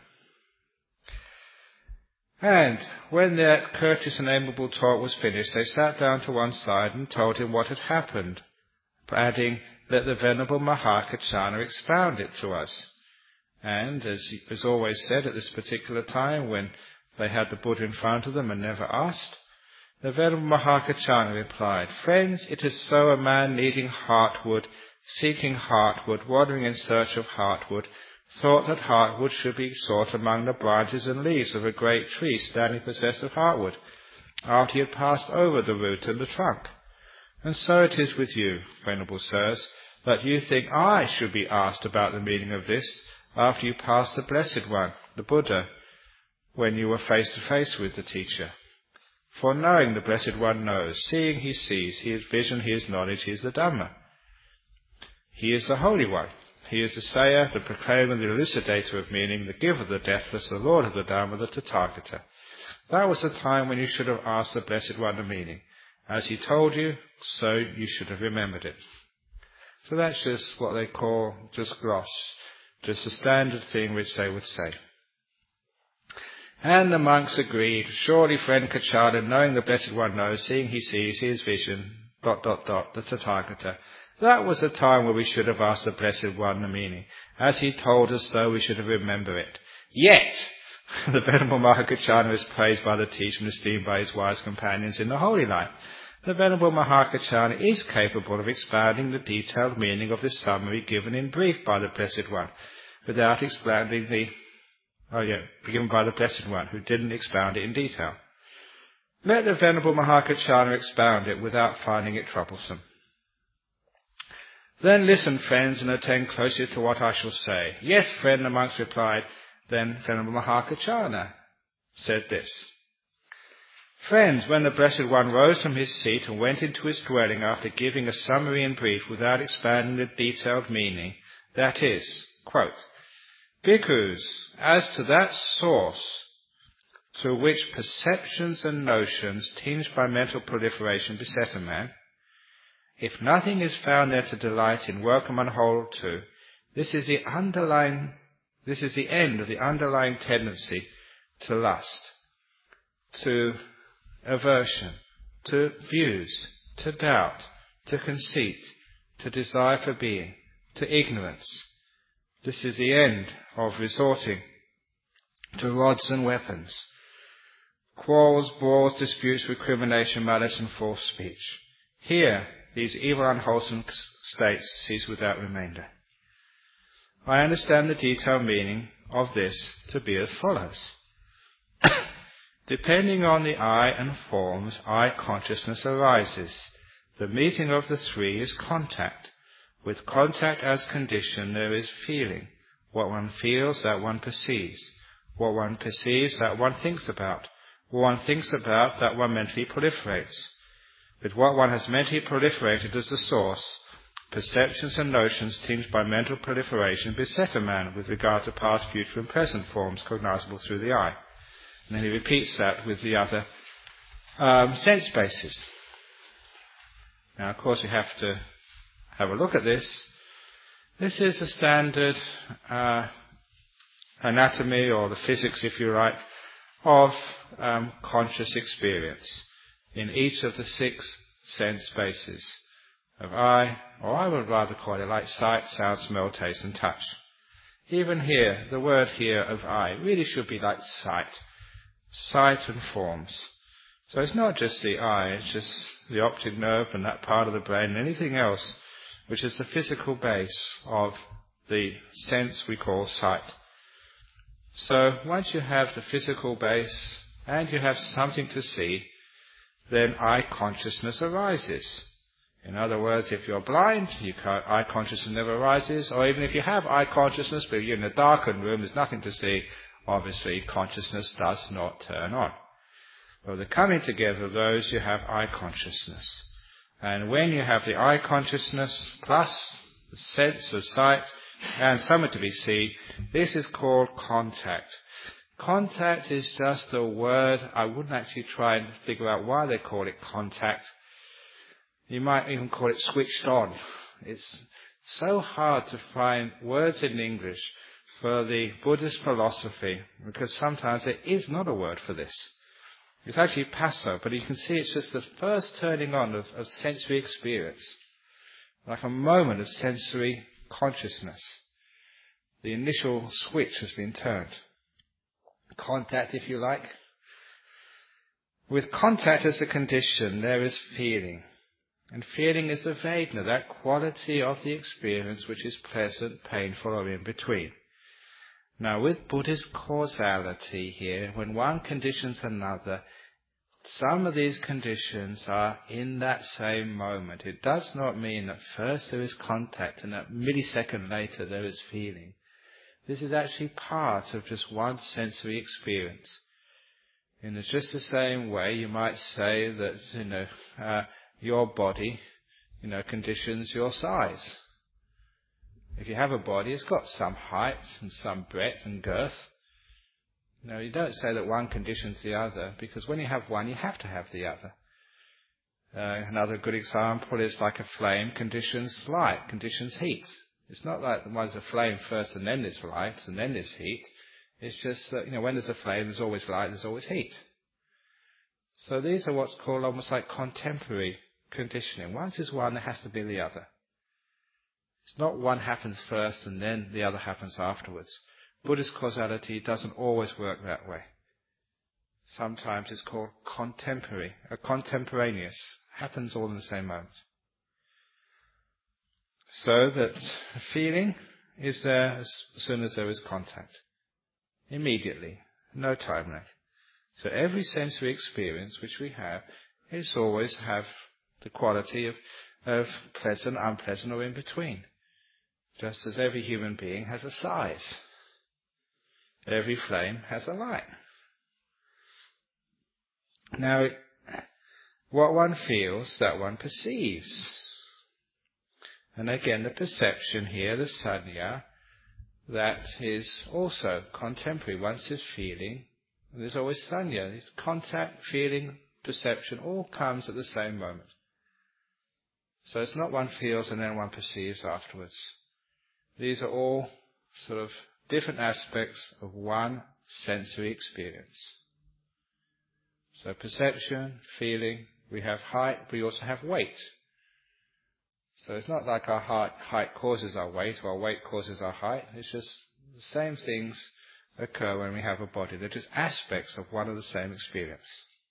And when that courteous and amiable talk was finished, they sat down to one side and told him what had happened, adding, let the Venerable Mahakaccana expound it to us. And, as was always said at this particular time, when they had the Buddha in front of them and never asked, the Venerable Mahakachana replied, "Friends, it is so a man needing heartwood, seeking heartwood, wandering in search of heartwood, thought that heartwood should be sought among the branches and leaves of a great tree standing possessed of heartwood, after he had passed over the root and the trunk. And so it is with you, Venerable Sirs, that you think I should be asked about the meaning of this after you passed the Blessed One, the Buddha, when you were face to face with the teacher. For knowing the Blessed One knows, seeing he sees, he is vision, he is knowledge, he is the Dhamma. He is the Holy One. He is the sayer, the proclaimer, the elucidator of meaning, the giver of the deathless, the Lord of the Dhamma, the Tathagata. That was the time when you should have asked the Blessed One the meaning. As he told you, so you should have remembered it." So that's just what they call just gloss, just a standard thing which they would say. And the monks agreed, "Surely, friend Kachada, knowing the Blessed One knows, seeing he sees, he is vision, dot, dot, dot, the Tathagata. That was the time where we should have asked the Blessed One the meaning. As he told us so, we should have remembered it. Yet, the Venerable Mahakachana is praised by the teacher and esteemed by his wise companions in the Holy Life. The Venerable Mahakachana is capable of expounding the detailed meaning of this summary given in brief by the Blessed One, without expounding the, oh yeah, given by the Blessed One, who didn't expound it in detail. Let the Venerable Mahakachana expound it without finding it troublesome. Then listen, friends, and attend closely to what I shall say." "Yes, friend," the monks replied. Then Venerable Mahakachana said this. "Friends, when the Blessed One rose from his seat and went into his dwelling after giving a summary in brief without expanding the detailed meaning, that is, quote, Bhikkhus, as to that source through which perceptions and notions tinged by mental proliferation beset a man, if nothing is found there to delight in, welcome and hold to, this is the underlying, this is the end of the underlying tendency to lust, to aversion, to views, to doubt, to conceit, to desire for being, to ignorance. This is the end of resorting to rods and weapons, quarrels, brawls, disputes, recrimination, malice, and false speech. Here, these evil, unwholesome states cease without remainder. I understand the detailed meaning of this to be as follows. Depending on the I and forms, I consciousness arises. The meeting of the three is contact. With contact as condition, there is feeling. What one feels, that one perceives. What one perceives, that one thinks about. What one thinks about, that one mentally proliferates. With what one has mentally proliferated as the source, perceptions and notions tinged by mental proliferation beset a man with regard to past, future, and present forms cognizable through the eye. And then he repeats that with the other um, sense bases. Now, of course, we have to have a look at this. This is the standard uh, anatomy, or the physics, if you like, of um, conscious experience in each of the six sense bases of eye, or I would rather call it like sight, sound, smell, taste, and touch. Even here, the word here of eye really should be like sight. Sight and forms. So it's not just the eye, it's just the optic nerve and that part of the brain and anything else which is the physical base of the sense we call sight. So once you have the physical base and you have something to see, then eye consciousness arises. In other words, if you're blind, you can't, eye consciousness never arises, or even if you have eye consciousness but you're in a darkened room, there's nothing to see, obviously consciousness does not turn on. Well, the coming together of those, you have eye consciousness. And when you have the eye consciousness plus the sense of sight and something to be seen, this is called contact. Contact is just a word. I wouldn't actually try and figure out why they call it contact. You might even call it switched on. It's so hard to find words in English for the Buddhist philosophy, because sometimes there is not a word for this. It's actually passo, but you can see it's just the first turning on of, of sensory experience, like a moment of sensory consciousness. the initial switch has been turned. Contact, if you like. With contact as a condition, there is feeling. And feeling is the Vedana, that quality of the experience which is pleasant, painful, or in between. Now, with Buddhist causality here, when one conditions another, some of these conditions are in that same moment. It does not mean that first there is contact and a millisecond later there is feeling. This is actually part of just one sensory experience. In just the same way, you might say that, you know, uh, your body, you know, conditions your size. If you have a body, it's got some height and some breadth and girth. No, you don't say that one conditions the other, because when you have one, you have to have the other. Uh, another good example is like a flame conditions light, conditions heat. It's not like there's a flame first and then there's light and then there's heat. It's just that, you know, when there's a flame, there's always light, there's always heat. So these are what's called almost like contemporary conditioning. Once is one, there has to be the other. It's not one happens first and then the other happens afterwards. Buddhist causality doesn't always work that way. Sometimes it's called contemporary, a contemporaneous. Happens all in the same moment. So that feeling is there as soon as there is contact. Immediately. No time lag. So every sensory experience which we have is always have the quality of, of pleasant, unpleasant, or in between. Just as every human being has a size. Every flame has a light. Now, what one feels, that one perceives. And again, the perception here, the sanya, that is also contemporary. Once there's feeling, there's always sanya. It's contact, feeling, perception, all comes at the same moment. So it's not one feels and then one perceives afterwards. These are all sort of different aspects of one sensory experience. So perception, feeling, we have height, but we also have weight. So it's not like our height, height causes our weight, or our weight causes our height. It's just the same things occur when we have a body. They're just aspects of one and the same experience.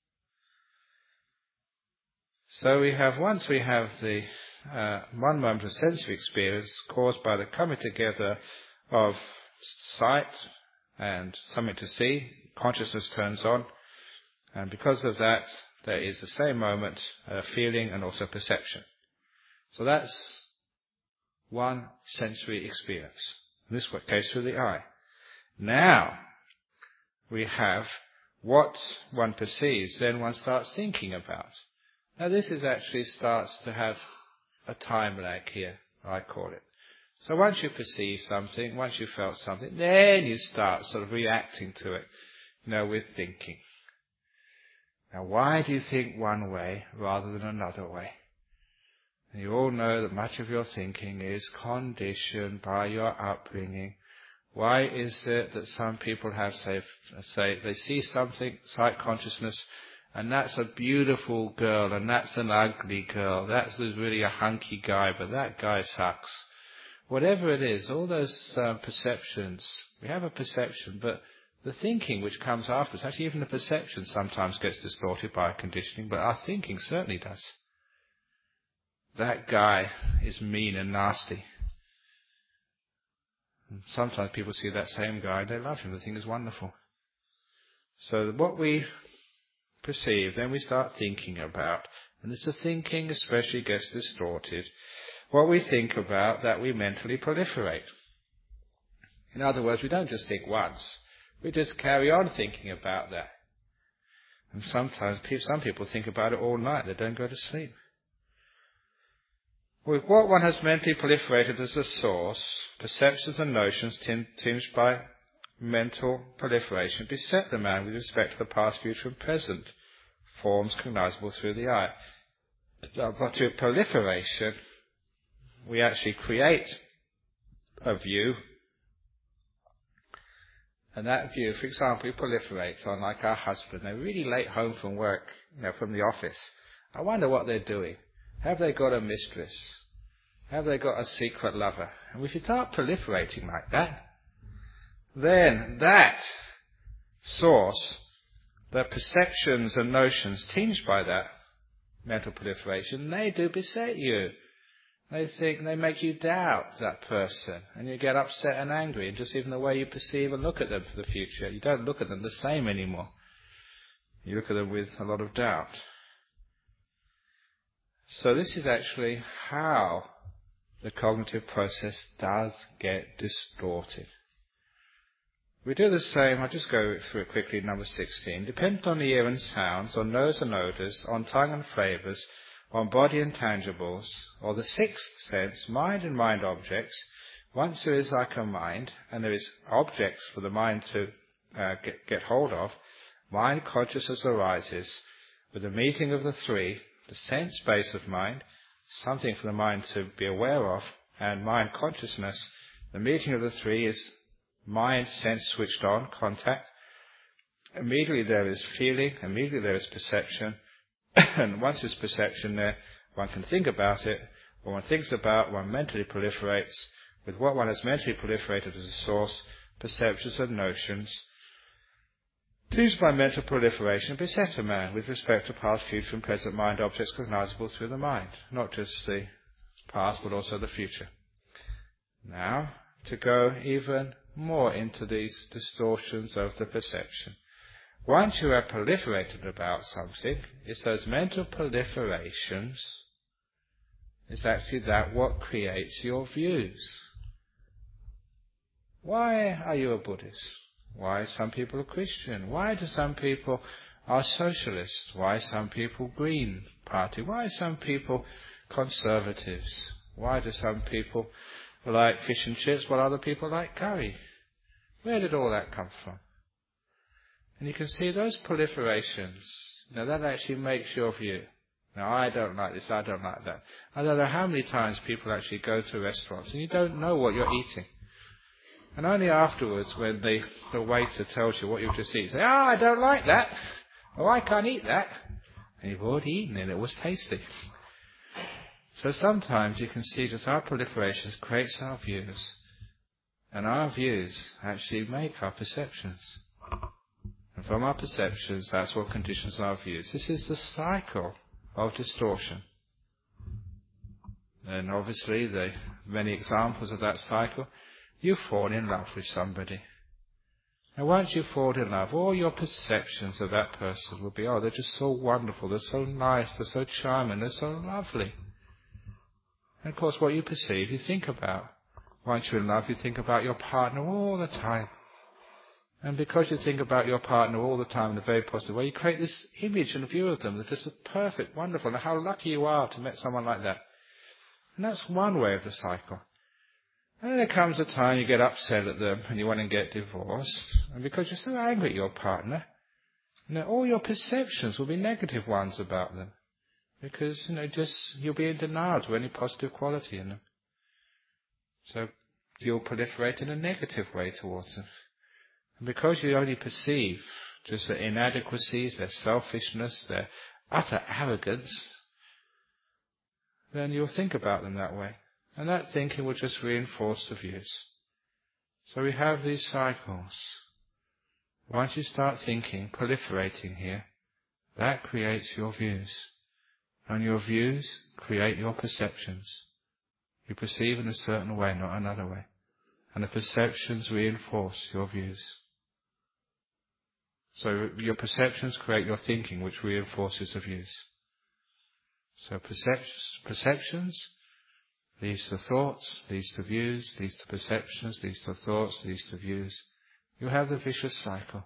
So we have, once we have the uh, one moment of sensory experience caused by the coming together of sight and something to see, consciousness turns on, and because of that there is the same moment uh, feeling and also perception. So that's one sensory experience, in this case through the eye. Now we have what one perceives, then one starts thinking about. Now this is actually starts to have a time lag here, I call it. So once you perceive something, once you felt something, then you start sort of reacting to it, you know, with thinking. Now why do you think one way rather than another way? And you all know that much of your thinking is conditioned by your upbringing. Why is it that some people have, say, say they see something, sight consciousness, and that's a beautiful girl, and that's an ugly girl, that's really a hunky guy, but that guy sucks. Whatever it is, all those um, perceptions, we have a perception, but the thinking which comes afterwards, actually even the perception sometimes gets distorted by conditioning, but our thinking certainly does. That guy is mean and nasty. And sometimes people see that same guy, they love him, they think he's wonderful. So what we perceive, then we start thinking about, and it's the thinking especially gets distorted. What we think about, that we mentally proliferate. In other words, we don't just think once, we just carry on thinking about that. And sometimes some people think about it all night, they don't go to sleep. With what one has mentally proliferated as a source, perceptions and notions tinged by mental proliferation beset the man with respect to the past, future and present forms cognizable through the eye. But through proliferation, we actually create a view, and that view, for example, proliferates on like our husband. They're really late home from work, you know, from the office. I wonder what they're doing. Have they got a mistress? Have they got a secret lover? And if you start proliferating like that, then that source, the perceptions and notions tinged by that mental proliferation, they do beset you. They think, they make you doubt that person, and you get upset and angry, and just even the way you perceive and look at them for the future. You don't look at them the same anymore. You look at them with a lot of doubt. So this is actually how the cognitive process does get distorted. We do the same, I'll just go through it quickly, number sixteen. Dependent on the ear and sounds, on nose and odours, on tongue and flavours, on body and tangibles, or the sixth sense, mind and mind objects. Once there is like a mind, and there is objects for the mind to uh, get, get hold of, mind consciousness arises with the meeting of the three, the sense base of mind, something for the mind to be aware of, and mind consciousness. The meeting of the three is mind, sense switched on, contact. Immediately there is feeling, immediately there is perception, and once there's perception there, one can think about it. What one thinks about, one mentally proliferates. With what one has mentally proliferated as a source, perceptions and notions, used by mental proliferation, beset a man with respect to past, future and present mind objects cognizable through the mind. Not just the past, but also the future. Now, to go even more into these distortions of the perception. Once you have proliferated about something, it's those mental proliferations, it's actually that what creates your views. Why are you a Buddhist? Why some people are Christian? Why do some people are socialists? Why some people Green Party? Why some people conservatives? Why do some people like fish and chips while other people like curry? Where did all that come from? And you can see those proliferations. Now that actually makes your view. Now I don't like this, I don't like that. I don't know how many times people actually go to restaurants and you don't know what you're eating. And only afterwards when the, the waiter tells you what you've just eaten, you say, oh, I don't like that. Oh, I can't eat that. And you've already eaten it, it was tasty. So sometimes you can see just our proliferations creates our views. And our views actually make our perceptions. And from our perceptions, that's what conditions our views. This is the cycle of distortion. And obviously, the many examples of that cycle, you fall in love with somebody. And once you fall in love, all your perceptions of that person will be, oh, they're just so wonderful, they're so nice, they're so charming, they're so lovely. And of course, what you perceive, you think about. Once you're in love, you think about your partner all the time. And because you think about your partner all the time in a very positive way, you create this image and view of them that is perfect, wonderful, and how lucky you are to meet someone like that. And that's one way of the cycle. And then there comes a time you get upset at them and you want to get divorced. And because you're so angry at your partner, you know, all your perceptions will be negative ones about them. Because, you know, just you'll be in denial to any positive quality in them. So you'll proliferate in a negative way towards them. And because you only perceive just their inadequacies, their selfishness, their utter arrogance, then you'll think about them that way. And that thinking will just reinforce the views. So we have these cycles. Once you start thinking, proliferating here, that creates your views. And your views create your perceptions. You perceive in a certain way, not another way. And the perceptions reinforce your views. So your perceptions create your thinking, which reinforces the views. So perceptions, perceptions leads to thoughts, leads to views, leads to perceptions, leads to thoughts, leads to views. You have the vicious cycle.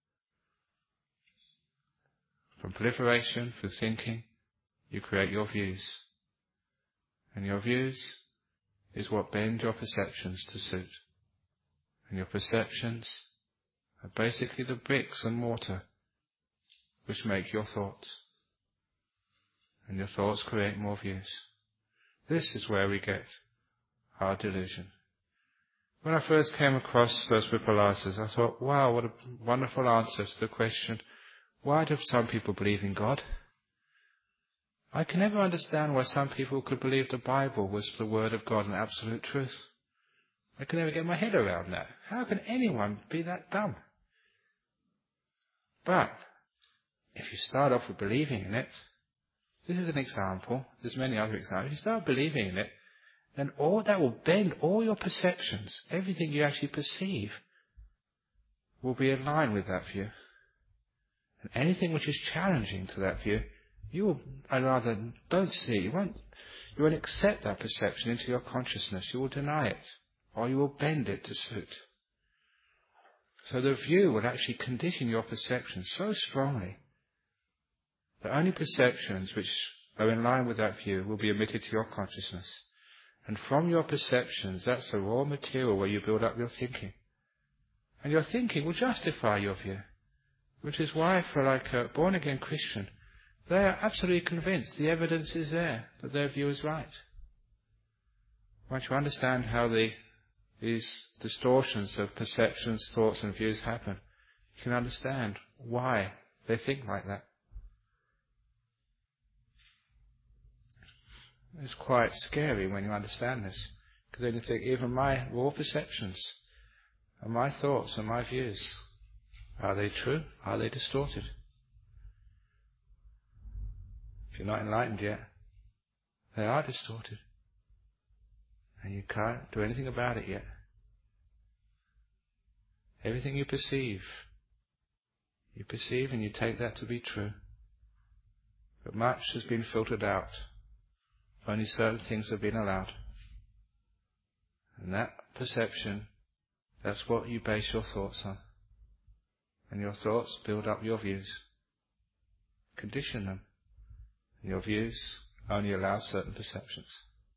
From proliferation, through thinking, you create your views. And your views is what bend your perceptions to suit. And your perceptions are basically the bricks and mortar which make your thoughts. And your thoughts create more views. This is where we get our delusion. When I first came across those Vipalasas, I thought, wow, what a wonderful answer to the question, why do some people believe in God? I can never understand why some people could believe the Bible was the word of God and absolute truth. I can never get my head around that. How can anyone be that dumb? But if you start off with believing in it, this is an example, there's many other examples, if you start believing in it, then all that will bend all your perceptions, everything you actually perceive, will be in line with that view. And anything which is challenging to that view, you will, I rather, don't see. You won't, you won't accept that perception into your consciousness. You will deny it, or you will bend it to suit. So the view will actually condition your perception so strongly that only perceptions which are in line with that view will be emitted to your consciousness. And from your perceptions, that's the raw material where you build up your thinking. And your thinking will justify your view. Which is why for like a born-again Christian, they are absolutely convinced the evidence is there, that their view is right. Once you understand how the, these distortions of perceptions, thoughts and views happen, you can understand why they think like that. It's quite scary when you understand this, because then you think even my raw perceptions and my thoughts and my views, are they true? Are they distorted? If you're not enlightened yet, they are distorted. And you can't do anything about it yet. Everything you perceive, you perceive and you take that to be true. But much has been filtered out. Only certain things have been allowed. And that perception, that's what you base your thoughts on. And your thoughts build up your views. Condition them. And your views only allow certain perceptions.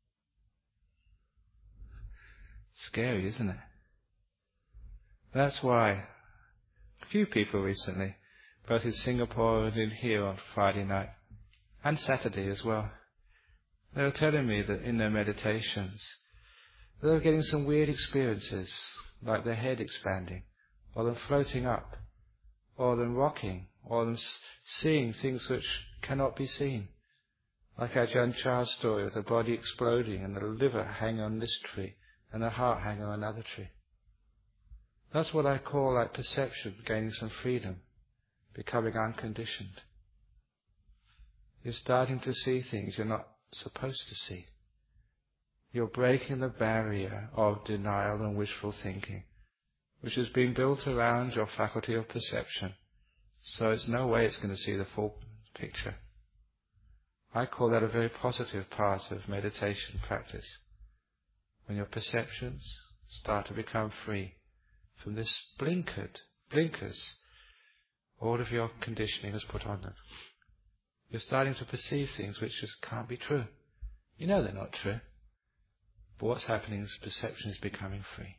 Scary, isn't it? That's why a few people recently, both in Singapore and in here on Friday night, and Saturday as well, they were telling me that in their meditations, they were getting some weird experiences, like their head expanding, or them floating up, or them rocking, or them seeing things which cannot be seen. Like Ajahn Chah's story of the body exploding and the liver hanging on this tree and the heart hanging on another tree. That's what I call like perception gaining some freedom, becoming unconditioned. You're starting to see things you're not supposed to see. You're breaking the barrier of denial and wishful thinking, which has been built around your faculty of perception, so it's no way it's going to see the full picture. I call that a very positive part of meditation practice, when your perceptions start to become free from this blinkered, blinkers all of your conditioning has put on them. You're starting to perceive things which just can't be true. You know they're not true. But what's happening is perception is becoming free.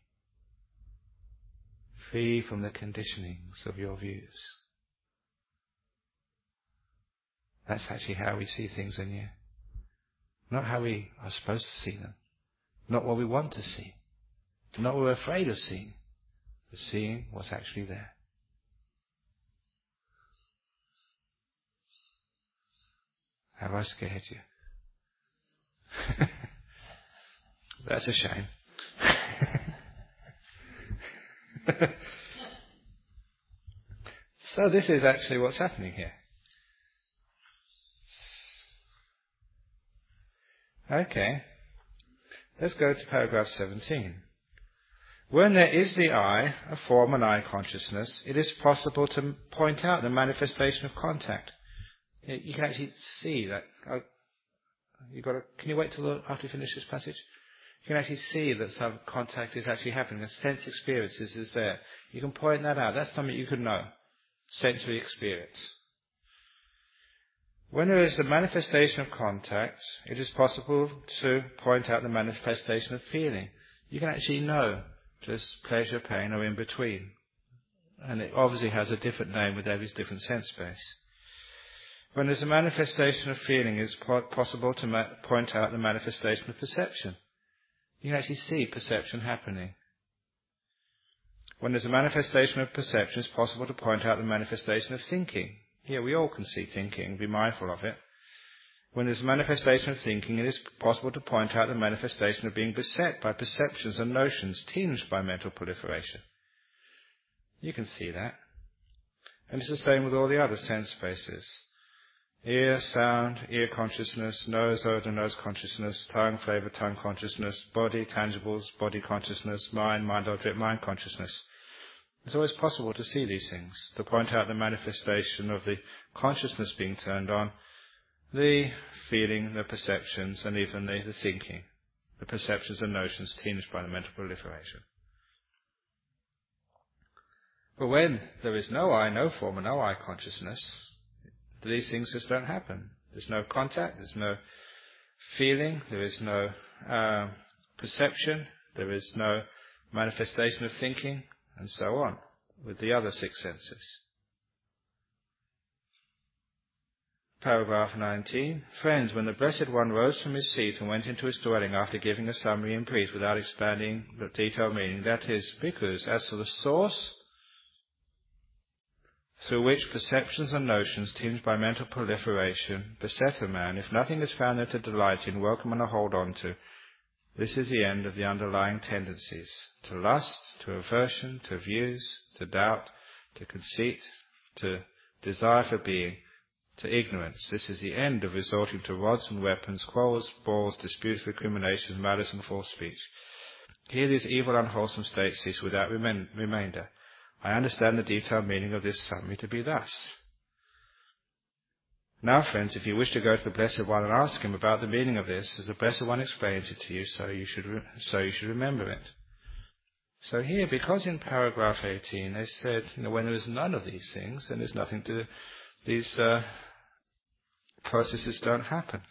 Free from the conditionings of your views. That's actually how we see things in here. Not how we are supposed to see them. Not what we want to see. Not what we're afraid of seeing. But seeing what's actually there. Have I scared you? That's a shame. So this is actually what's happening here. Okay. Let's go to paragraph seventeen. When there is the I, a form and I consciousness, it is possible to point out the manifestation of contact. You can actually see that. Oh, you got to, can you wait till after you finish this passage? You can actually see that some contact is actually happening. A sense experience is, is there. You can point that out. That's something you can know. Sensory experience. When there is the manifestation of contact, it is possible to point out the manifestation of feeling. You can actually know just pleasure, pain, or in between. And it obviously has a different name with every different sense space. When there's a manifestation of feeling, it's possible to ma- point out the manifestation of perception. You can actually see perception happening. When there's a manifestation of perception, it's possible to point out the manifestation of thinking. Here we all can see thinking, be mindful of it. When there's manifestation of thinking, it is possible to point out the manifestation of being beset by perceptions and notions tinged by mental proliferation. You can see that. And it's the same with all the other sense spaces. Ear, sound, ear consciousness, nose, odor, nose consciousness, tongue, flavor, tongue consciousness, body, tangibles, body consciousness, mind, mind object, mind consciousness. It's always possible to see these things, to point out the manifestation of the consciousness being turned on, the feeling, the perceptions, and even the, the thinking, the perceptions and notions tinged by the mental proliferation. But when there is no I, no form, and no I consciousness, these things just don't happen. There's no contact, there's no feeling, there is no uh, perception, there is no manifestation of thinking, and so on, with the other six senses. Paragraph nineteen. Friends, when the Blessed One rose from his seat and went into his dwelling after giving a summary in brief without expanding the detailed meaning, that is, because as to the source through which perceptions and notions tinged by mental proliferation beset a man, if nothing is found there to delight in, welcome and hold on to, this is the end of the underlying tendencies, to lust, to aversion, to views, to doubt, to conceit, to desire for being, to ignorance. This is the end of resorting to rods and weapons, quarrels, brawls, disputes, recriminations, malice and false speech. Here these evil, unwholesome states cease without remain- remainder. I understand the detailed meaning of this summary to be thus. Now, friends, if you wish to go to the Blessed One and ask him about the meaning of this, as the Blessed One explains it to you, so you should re- so you should remember it. So here, because in paragraph eighteen they said, you know, when there is none of these things, then there's nothing to, these uh, processes don't happen.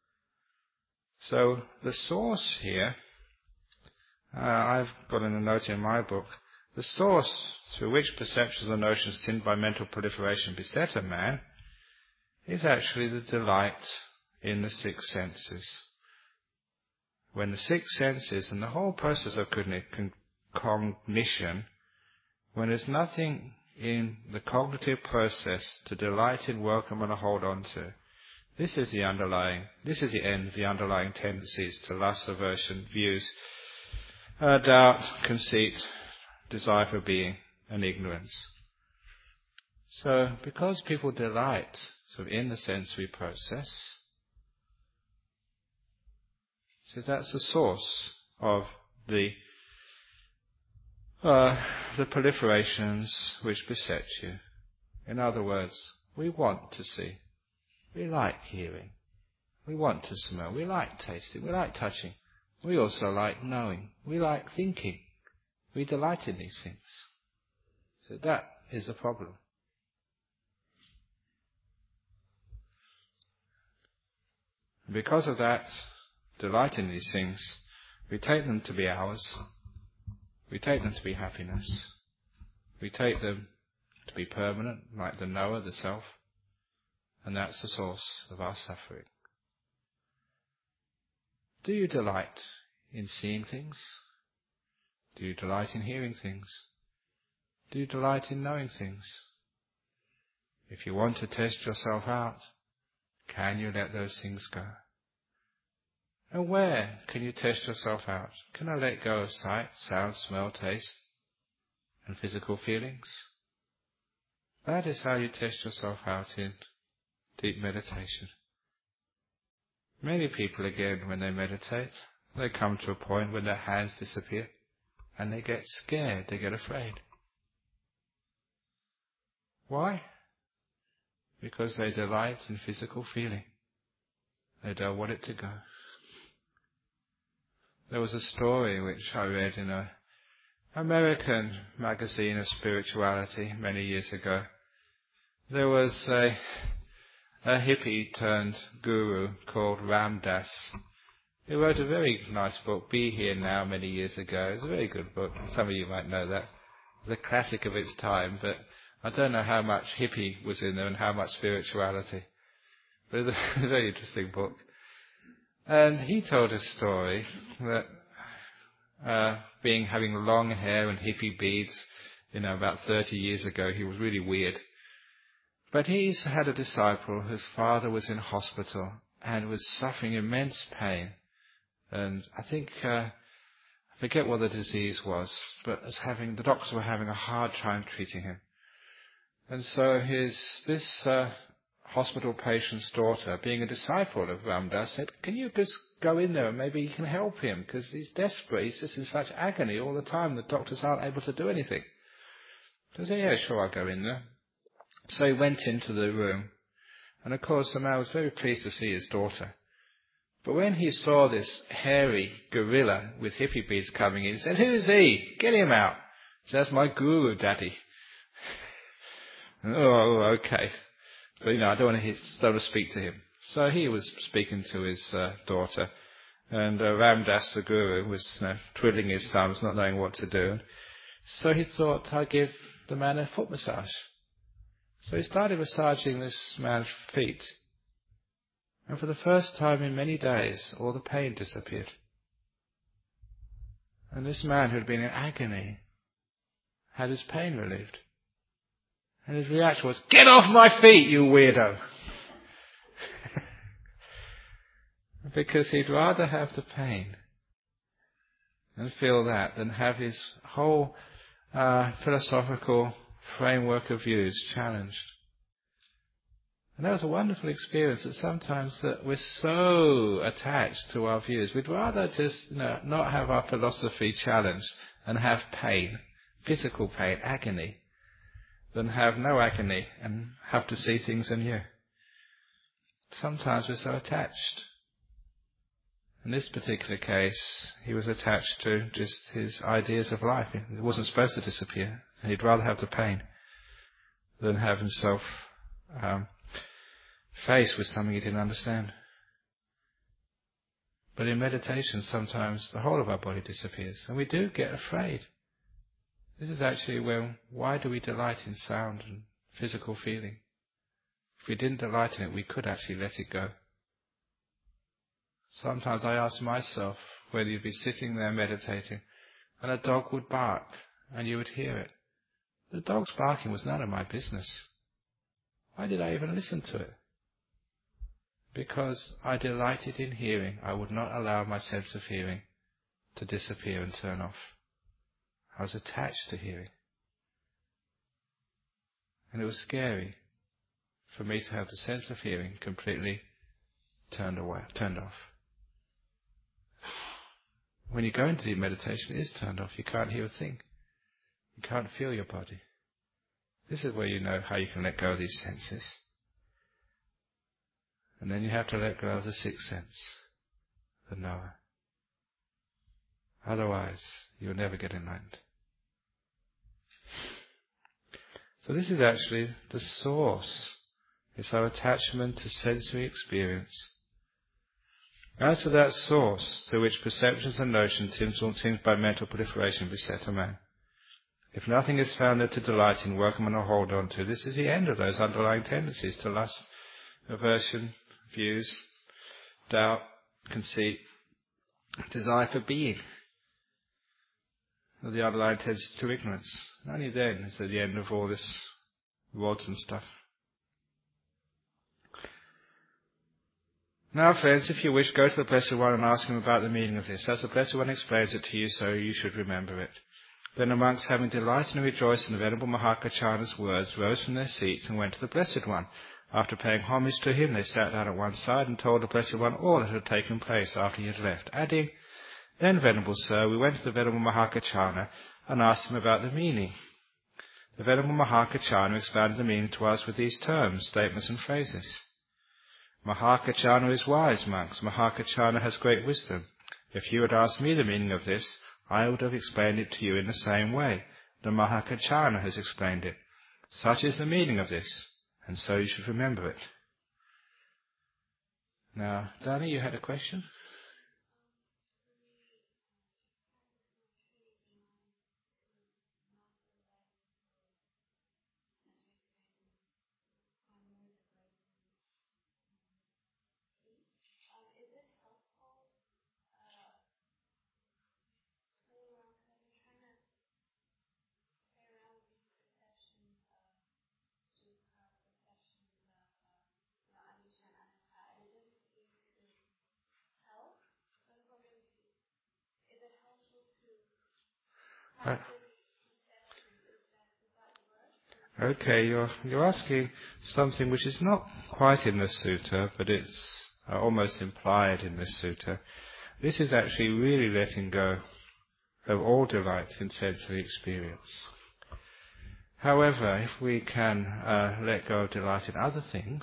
So the source here, uh, I've got in a note in my book, the source through which perceptions and notions tinged by mental proliferation beset a man is actually the delight in the six senses. When the six senses and the whole process of cognition, when there's nothing in the cognitive process to delight in, welcome and hold on to, this is the underlying, this is the end of the underlying tendencies to lust, aversion, views, uh, doubt, conceit, desire for being, and ignorance. So, because people delight sort of in the sensory process, so that's the source of the uh, the proliferations which beset you. In other words, we want to see, we like hearing, we want to smell, we like tasting, we like touching, we also like knowing, we like thinking, we delight in these things. So that is a problem. Because of that delight in these things, we take them to be ours. We take them to be happiness. We take them to be permanent, like the knower, the self. And that's the source of our suffering. Do you delight in seeing things? Do you delight in hearing things? Do you delight in knowing things? If you want to test yourself out, can you let those things go? And where can you test yourself out? Can I let go of sight, sound, smell, taste, and physical feelings? That is how you test yourself out in deep meditation. Many people, again, when they meditate, they come to a point when their hands disappear, and they get scared, they get afraid. Why? Because they delight in physical feeling. They don't want it to go. There was a story which I read in an American magazine of spirituality many years ago. There was a, a hippie turned guru called Ram Dass. He wrote a very nice book, Be Here Now, many years ago. It's a very good book. Some of you might know that. It's a classic of its time, but I don't know how much hippie was in there and how much spirituality. But it's a very interesting book. And he told a story that uh, being having long hair and hippie beads, you know, about thirty years ago, he was really weird. But he's had a disciple whose father was in hospital and was suffering immense pain. And I think, uh, I forget what the disease was, but as having, the doctors were having a hard time treating him. And so his, this uh, hospital patient's daughter, being a disciple of Ram Dass, said, can you just go in there and maybe you can help him, because he's desperate, he's just in such agony all the time, the doctors aren't able to do anything. So I said, yeah, sure, I'll go in there. So he went into the room, and of course the man was very pleased to see his daughter. But when he saw this hairy gorilla with hippie beads coming in, he said, who's he? Get him out. He said, that's my guru, Daddy. Oh, okay. But, you know, I don't want to, hear, don't want to speak to him. So he was speaking to his uh, daughter, and uh, Ram Dass, the guru, was uh, twiddling his thumbs, not knowing what to do. So he thought, I'd give the man a foot massage. So he started massaging this man's feet. And for the first time in many days, all the pain disappeared. And this man who had been in agony had his pain relieved. And his reaction was, get off my feet, you weirdo! Because he'd rather have the pain and feel that than have his whole uh, philosophical framework of views challenged. And that was a wonderful experience, that sometimes that we're so attached to our views, we'd rather just, you know, not have our philosophy challenged and have pain, physical pain, agony, than have no agony and have to see things anew. Sometimes we're so attached. In this particular case, he was attached to just his ideas of life. It wasn't supposed to disappear, and he'd rather have the pain than have himself um, faced with something he didn't understand. But in meditation, sometimes the whole of our body disappears, and we do get afraid. This is actually when, why do we delight in sound and physical feeling? If we didn't delight in it, we could actually let it go. Sometimes I ask myself whether you'd be sitting there meditating and a dog would bark and you would hear it. The dog's barking was none of my business. Why did I even listen to it? Because I delighted in hearing, I would not allow my sense of hearing to disappear and turn off. I was attached to hearing. And it was scary for me to have the sense of hearing completely turned away, turned off. When you go into deep meditation, it is turned off. You can't hear a thing. You can't feel your body. This is where you know how you can let go of these senses. And then you have to let go of the sixth sense, the knower. Otherwise, you'll never get enlightened. So this is actually the source. It's our attachment to sensory experience. As to that source through which perceptions and notions tinged by mental proliferation beset a man, if nothing is found there to delight in, welcome and hold on to, this is the end of those underlying tendencies to lust, aversion, views, doubt, conceit, desire for being, of the underlying tendency to ignorance. And only then is it the end of all this rods and stuff. Now, friends, if you wish, go to the Blessed One and ask him about the meaning of this. As the Blessed One explains it to you, so you should remember it. Then the monks, having delighted and rejoiced in the Venerable Mahakachana's words, rose from their seats and went to the Blessed One. After paying homage to him, they sat down at one side and told the Blessed One all that had taken place after he had left, adding, "Then, Venerable Sir, we went to the Venerable Mahakachana and asked him about the meaning." The Venerable Mahakachana expounded the meaning to us with these terms, statements and phrases. "Mahakachana is wise, monks. Mahakachana has great wisdom. If you had asked me the meaning of this, I would have explained it to you in the same way. The Mahakachana has explained it. Such is the meaning of this, and so you should remember it." Now, Danny, you had a question? Uh, okay, you're you're asking something which is not quite in the sutta, but it's uh, almost implied in this sutta. This is actually really letting go of all delight in sensory experience. However, if we can uh, let go of delight in other things,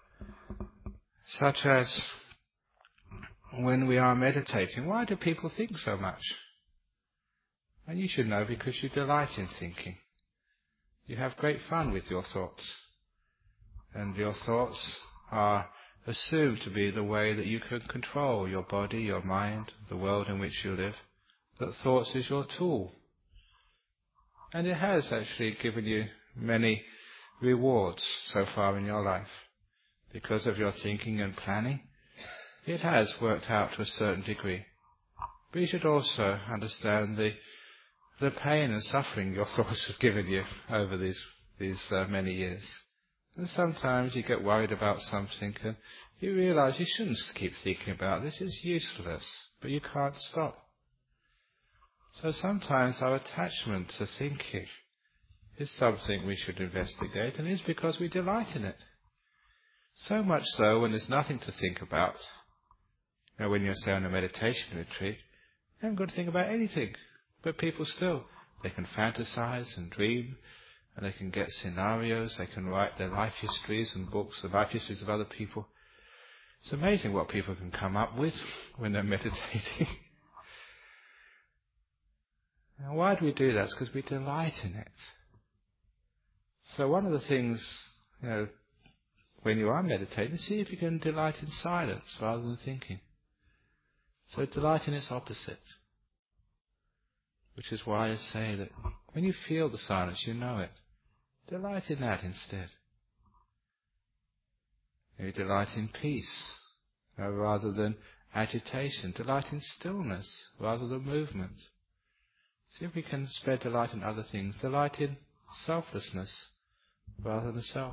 such as when we are meditating, why do people think so much? And you should know, because you delight in thinking. You have great fun with your thoughts. And your thoughts are assumed to be the way that you can control your body, your mind, the world in which you live. That thoughts is your tool. And it has actually given you many rewards so far in your life. Because of your thinking and planning, it has worked out to a certain degree. But you should also understand the the pain and suffering your thoughts have given you over these these uh, many years. And sometimes you get worried about something and you realize you shouldn't keep thinking about this, it's useless, but you can't stop. So sometimes our attachment to thinking is something we should investigate, and it's because we delight in it. So much so when there's nothing to think about. You know, when you're, say, on a meditation retreat, you haven't got to think about anything. But people still, they can fantasize and dream, and they can get scenarios, they can write their life histories and books, the life histories of other people. It's amazing what people can come up with when they're meditating. And why do we do that? It's because we delight in it. So one of the things, you know, when you are meditating, see if you can delight in silence rather than thinking. So delight in its opposite. Which is why I say that when you feel the silence, you know it. Delight in that instead. Maybe delight in peace uh, rather than agitation. Delight in stillness rather than movement. See if we can spare delight in other things. Delight in selflessness rather than self.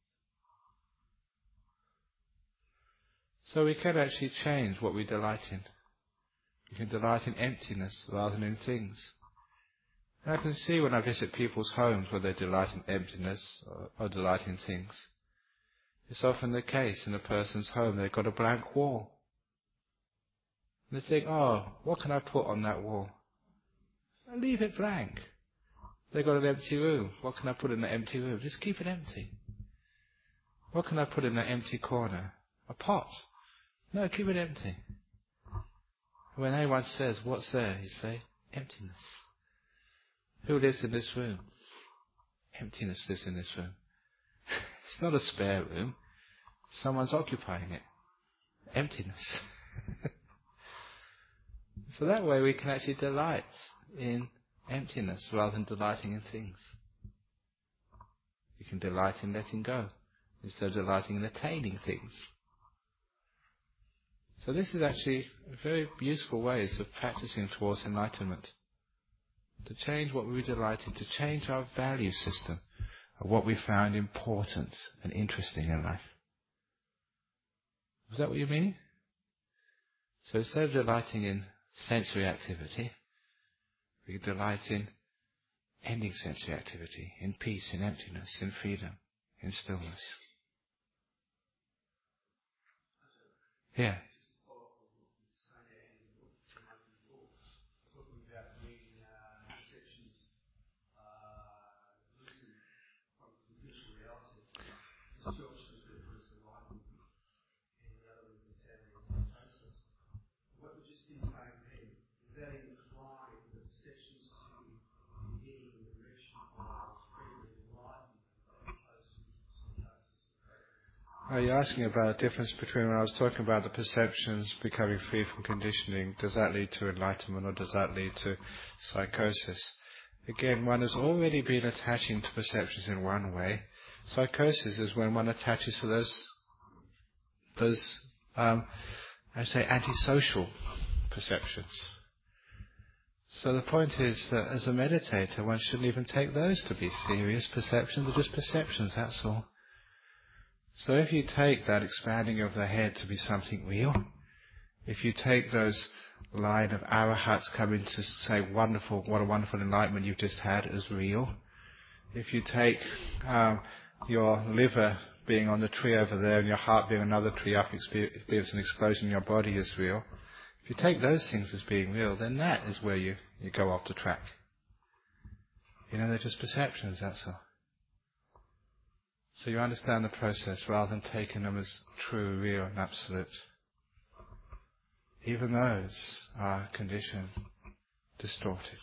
So we can actually change what we delight in. We can delight in emptiness rather than in things. And I can see when I visit people's homes where they delight in emptiness or, or delight in things. It's often the case in a person's home, they've got a blank wall. And they think, oh, what can I put on that wall? I leave it blank. They've got an empty room. What can I put in the empty room? Just keep it empty. What can I put in that empty corner? A pot. No, keep it empty. When anyone says, what's there? You say, emptiness. Who lives in this room? Emptiness lives in this room. It's not a spare room. Someone's occupying it. Emptiness. So that way we can actually delight in emptiness rather than delighting in things. We can delight in letting go instead of delighting in attaining things. So this is actually very useful ways of practicing towards enlightenment. To change what we delight in, to change our value system of what we found important and interesting in life. Was that what you mean? So instead of delighting in sensory activity, we delight in ending sensory activity, in peace, in emptiness, in freedom, in stillness. Yeah. Are you asking about the difference between when I was talking about the perceptions becoming free from conditioning, does that lead to enlightenment or does that lead to psychosis? Again, one has already been attaching to perceptions in one way. Psychosis is when one attaches to those, those um, I say, antisocial perceptions. So the point is that as a meditator, one shouldn't even take those to be serious perceptions. They're just perceptions, that's all. So if you take that expanding of the head to be something real, if you take those line of arahats coming to say, wonderful, what a wonderful enlightenment you've just had, as real. If you take um, your liver being on the tree over there and your heart being another tree up, experience an explosion in your body as real. If you take those things as being real, then that is where you, you go off the track. You know, they're just perceptions, that's all. So you understand the process rather than taking them as true, real and absolute. Even those are conditioned, distorted.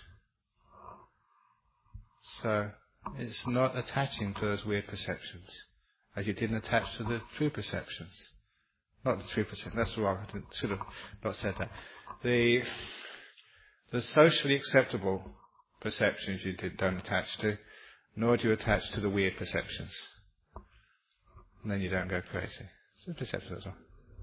So it's not attaching to those weird perceptions, as you didn't attach to the true perceptions. Not the true perceptions, that's wrong, I should have not said that. The, the socially acceptable perceptions you did, don't attach to, nor do you attach to the weird perceptions. And then you don't go crazy. It's a perception as well.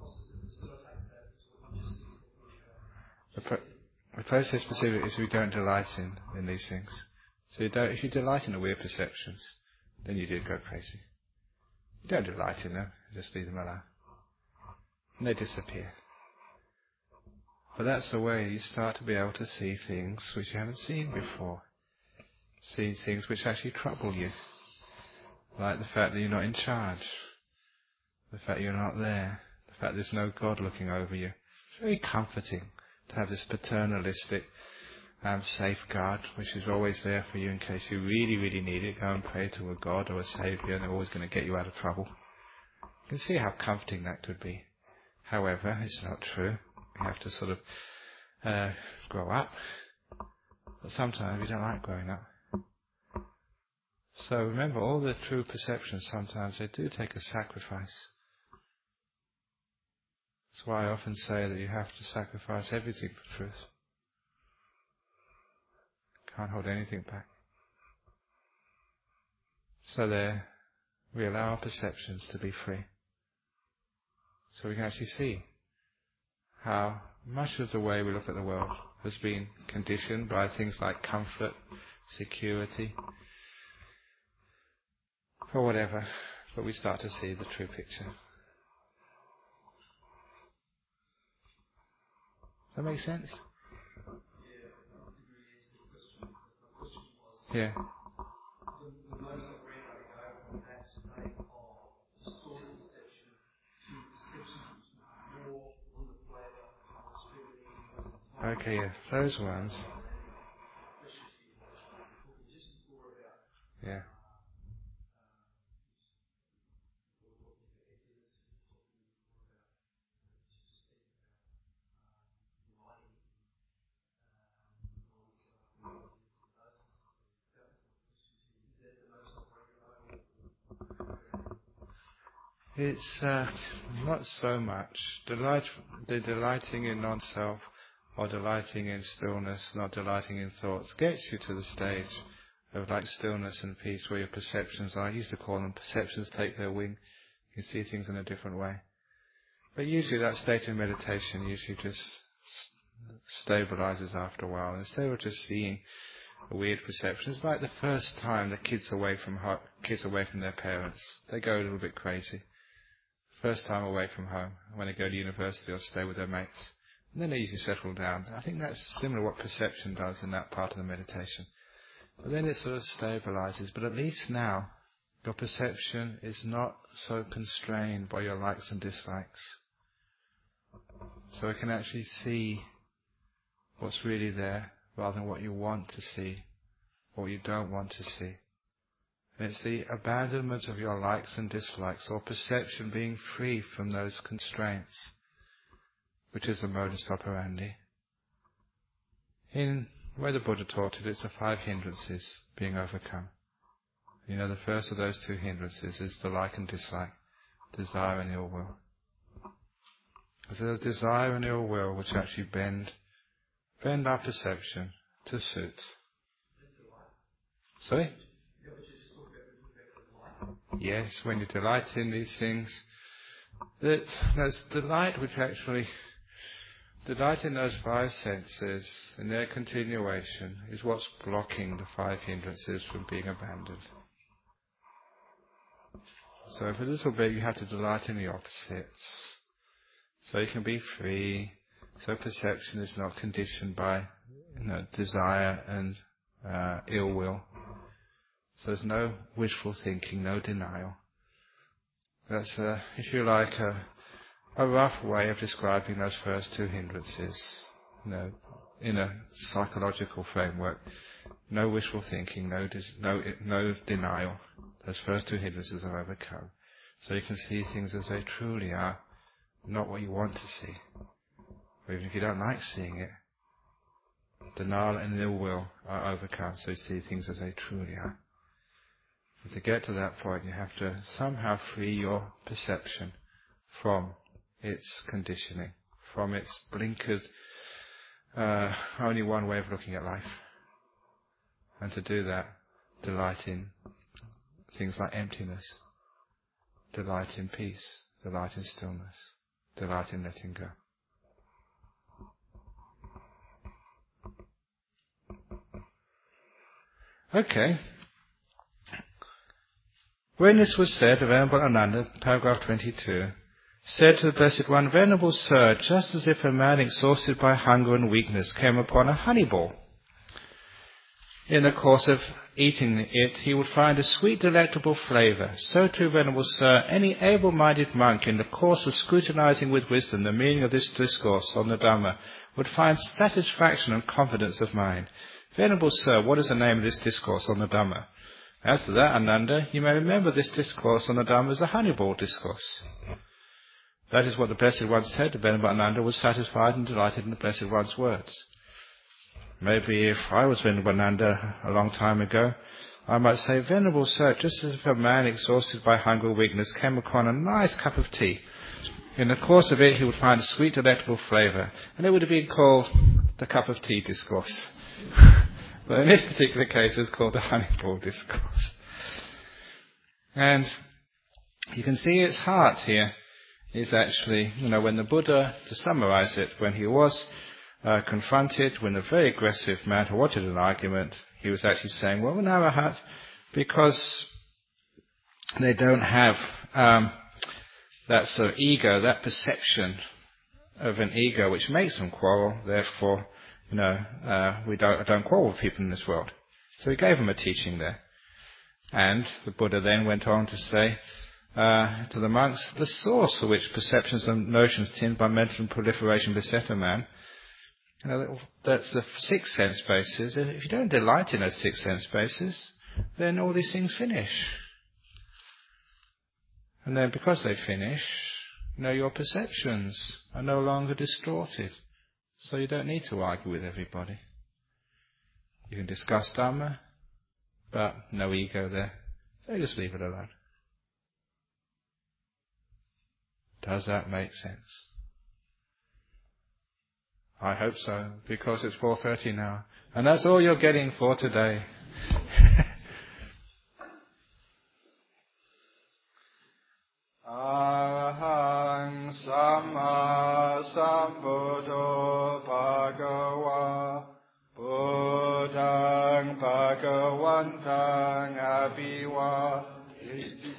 The, pro- the process specific is we don't delight in, in these things. So you don't, if you delight in the weird perceptions, then you did go crazy. You don't delight in them, just leave them alone. And they disappear. But that's the way you start to be able to see things which you haven't seen before. See things which actually trouble you. Like the fact that you're not in charge. The fact you're not there. The fact there's no God looking over you. It's very comforting to have this paternalistic um, safeguard which is always there for you in case you really, really need it. Go and pray to a God or a Saviour and they're always going to get you out of trouble. You can see how comforting that could be. However, it's not true. You have to sort of uh, grow up. But sometimes we don't like growing up. So remember, all the true perceptions sometimes they do take a sacrifice. That's why I often say that you have to sacrifice everything for truth. Can't hold anything back. So there, we allow our perceptions to be free. So we can actually see how much of the way we look at the world has been conditioned by things like comfort, security, or whatever, but we start to see the true picture. Does that make sense? Yeah. Okay, yeah, those ones. Yeah. It's uh, not so much delight. The delighting in non-self, or delighting in stillness, not delighting in thoughts, gets you to the stage of like stillness and peace, where your perceptions are. I used to call them perceptions take their wing. You see things in a different way. But usually that state of meditation usually just stabilizes after a while. Instead of just seeing a weird perception, it's like the first time the kids away from ho- kids away from their parents, they go a little bit crazy. First time away from home, when they go to university or stay with their mates. And then they usually settle down. I think that's similar to what perception does in that part of the meditation. But then it sort of stabilizes. But at least now, your perception is not so constrained by your likes and dislikes. So it can actually see what's really there, rather than what you want to see, or what you don't want to see. And it's the abandonment of your likes and dislikes, or perception being free from those constraints, which is the modus operandi. In where the Buddha taught it, it's the five hindrances being overcome. You know, the first of those two hindrances is the like and dislike, desire and ill will. So there's desire and ill will which actually bend, bend our perception to suit. Sorry? Yes, when you delight in these things, that there's delight which actually, delight in those five senses, and their continuation, is what's blocking the five hindrances from being abandoned. So for a little bit you have to delight in the opposites. So you can be free So perception is not conditioned by, you know, desire and uh, ill will. So there's no wishful thinking, no denial. That's, uh, if you like, a, a rough way of describing those first two hindrances. You know, in a psychological framework, no wishful thinking, no dis- no no denial. Those first two hindrances are overcome. So you can see things as they truly are, not what you want to see. Or even if you don't like seeing it, denial and ill will are overcome, so you see things as they truly are. And to get to that point, you have to somehow free your perception from its conditioning, from its blinkered, uh, only one way of looking at life. And to do that, delight in things like emptiness, delight in peace, delight in stillness, delight in letting go. Okay. When this was said, the Venerable Ananda, paragraph twenty-two, said to the Blessed One, Venerable Sir, just as if a man exhausted by hunger and weakness came upon a honey ball. In the course of eating it, he would find a sweet, delectable flavour. So too, Venerable Sir, any able-minded monk in the course of scrutinizing with wisdom the meaning of this discourse on the Dhamma would find satisfaction and confidence of mind. Venerable Sir, what is the name of this discourse on the Dhamma? As to that, Ananda, you may remember this discourse on the Dhamma as the honey ball discourse. That is what the Blessed One said. The Venerable Ananda was satisfied and delighted in the Blessed One's words. Maybe if I was Venerable Ananda a long time ago, I might say, Venerable Sir, just as if a man exhausted by hunger or weakness came upon a nice cup of tea. In the course of it, he would find a sweet, delectable flavour, and it would have been called the cup of tea discourse. But in this particular case, it's called the honey ball discourse. And you can see its heart here is actually, you know, when the Buddha, to summarize it, when he was uh, confronted with a very aggressive man who wanted an argument, he was actually saying, well, an arahat, because they don't have um, that sort of ego, that perception of an ego which makes them quarrel, therefore, you know, uh, we don't, I don't quarrel with people in this world. So he gave them a teaching there. And the Buddha then went on to say uh, to the monks, the source for which perceptions and notions tinged by mental proliferation beset a man, you know, that's the six sense bases. If you don't delight in those six sense bases, then all these things finish. And then because they finish, you know, your perceptions are no longer distorted. So you don't need to argue with everybody. You can discuss Dhamma, but no ego there. So just leave it alone. Does that make sense? I hope so, because it's four thirty now. And that's all you're getting for today. Arahang Samma Sambuddho Bhagava Buddhang Bhagavantang Abhivaditi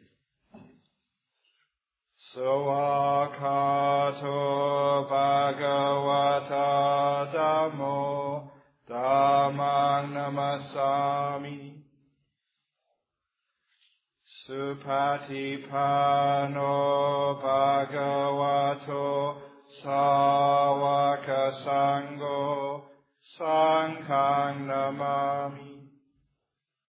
Sawakato Bhagavata Dhammo Dhammang Namasami Supatipano Bhagavato Sāvaka Sangho Sanghang Namami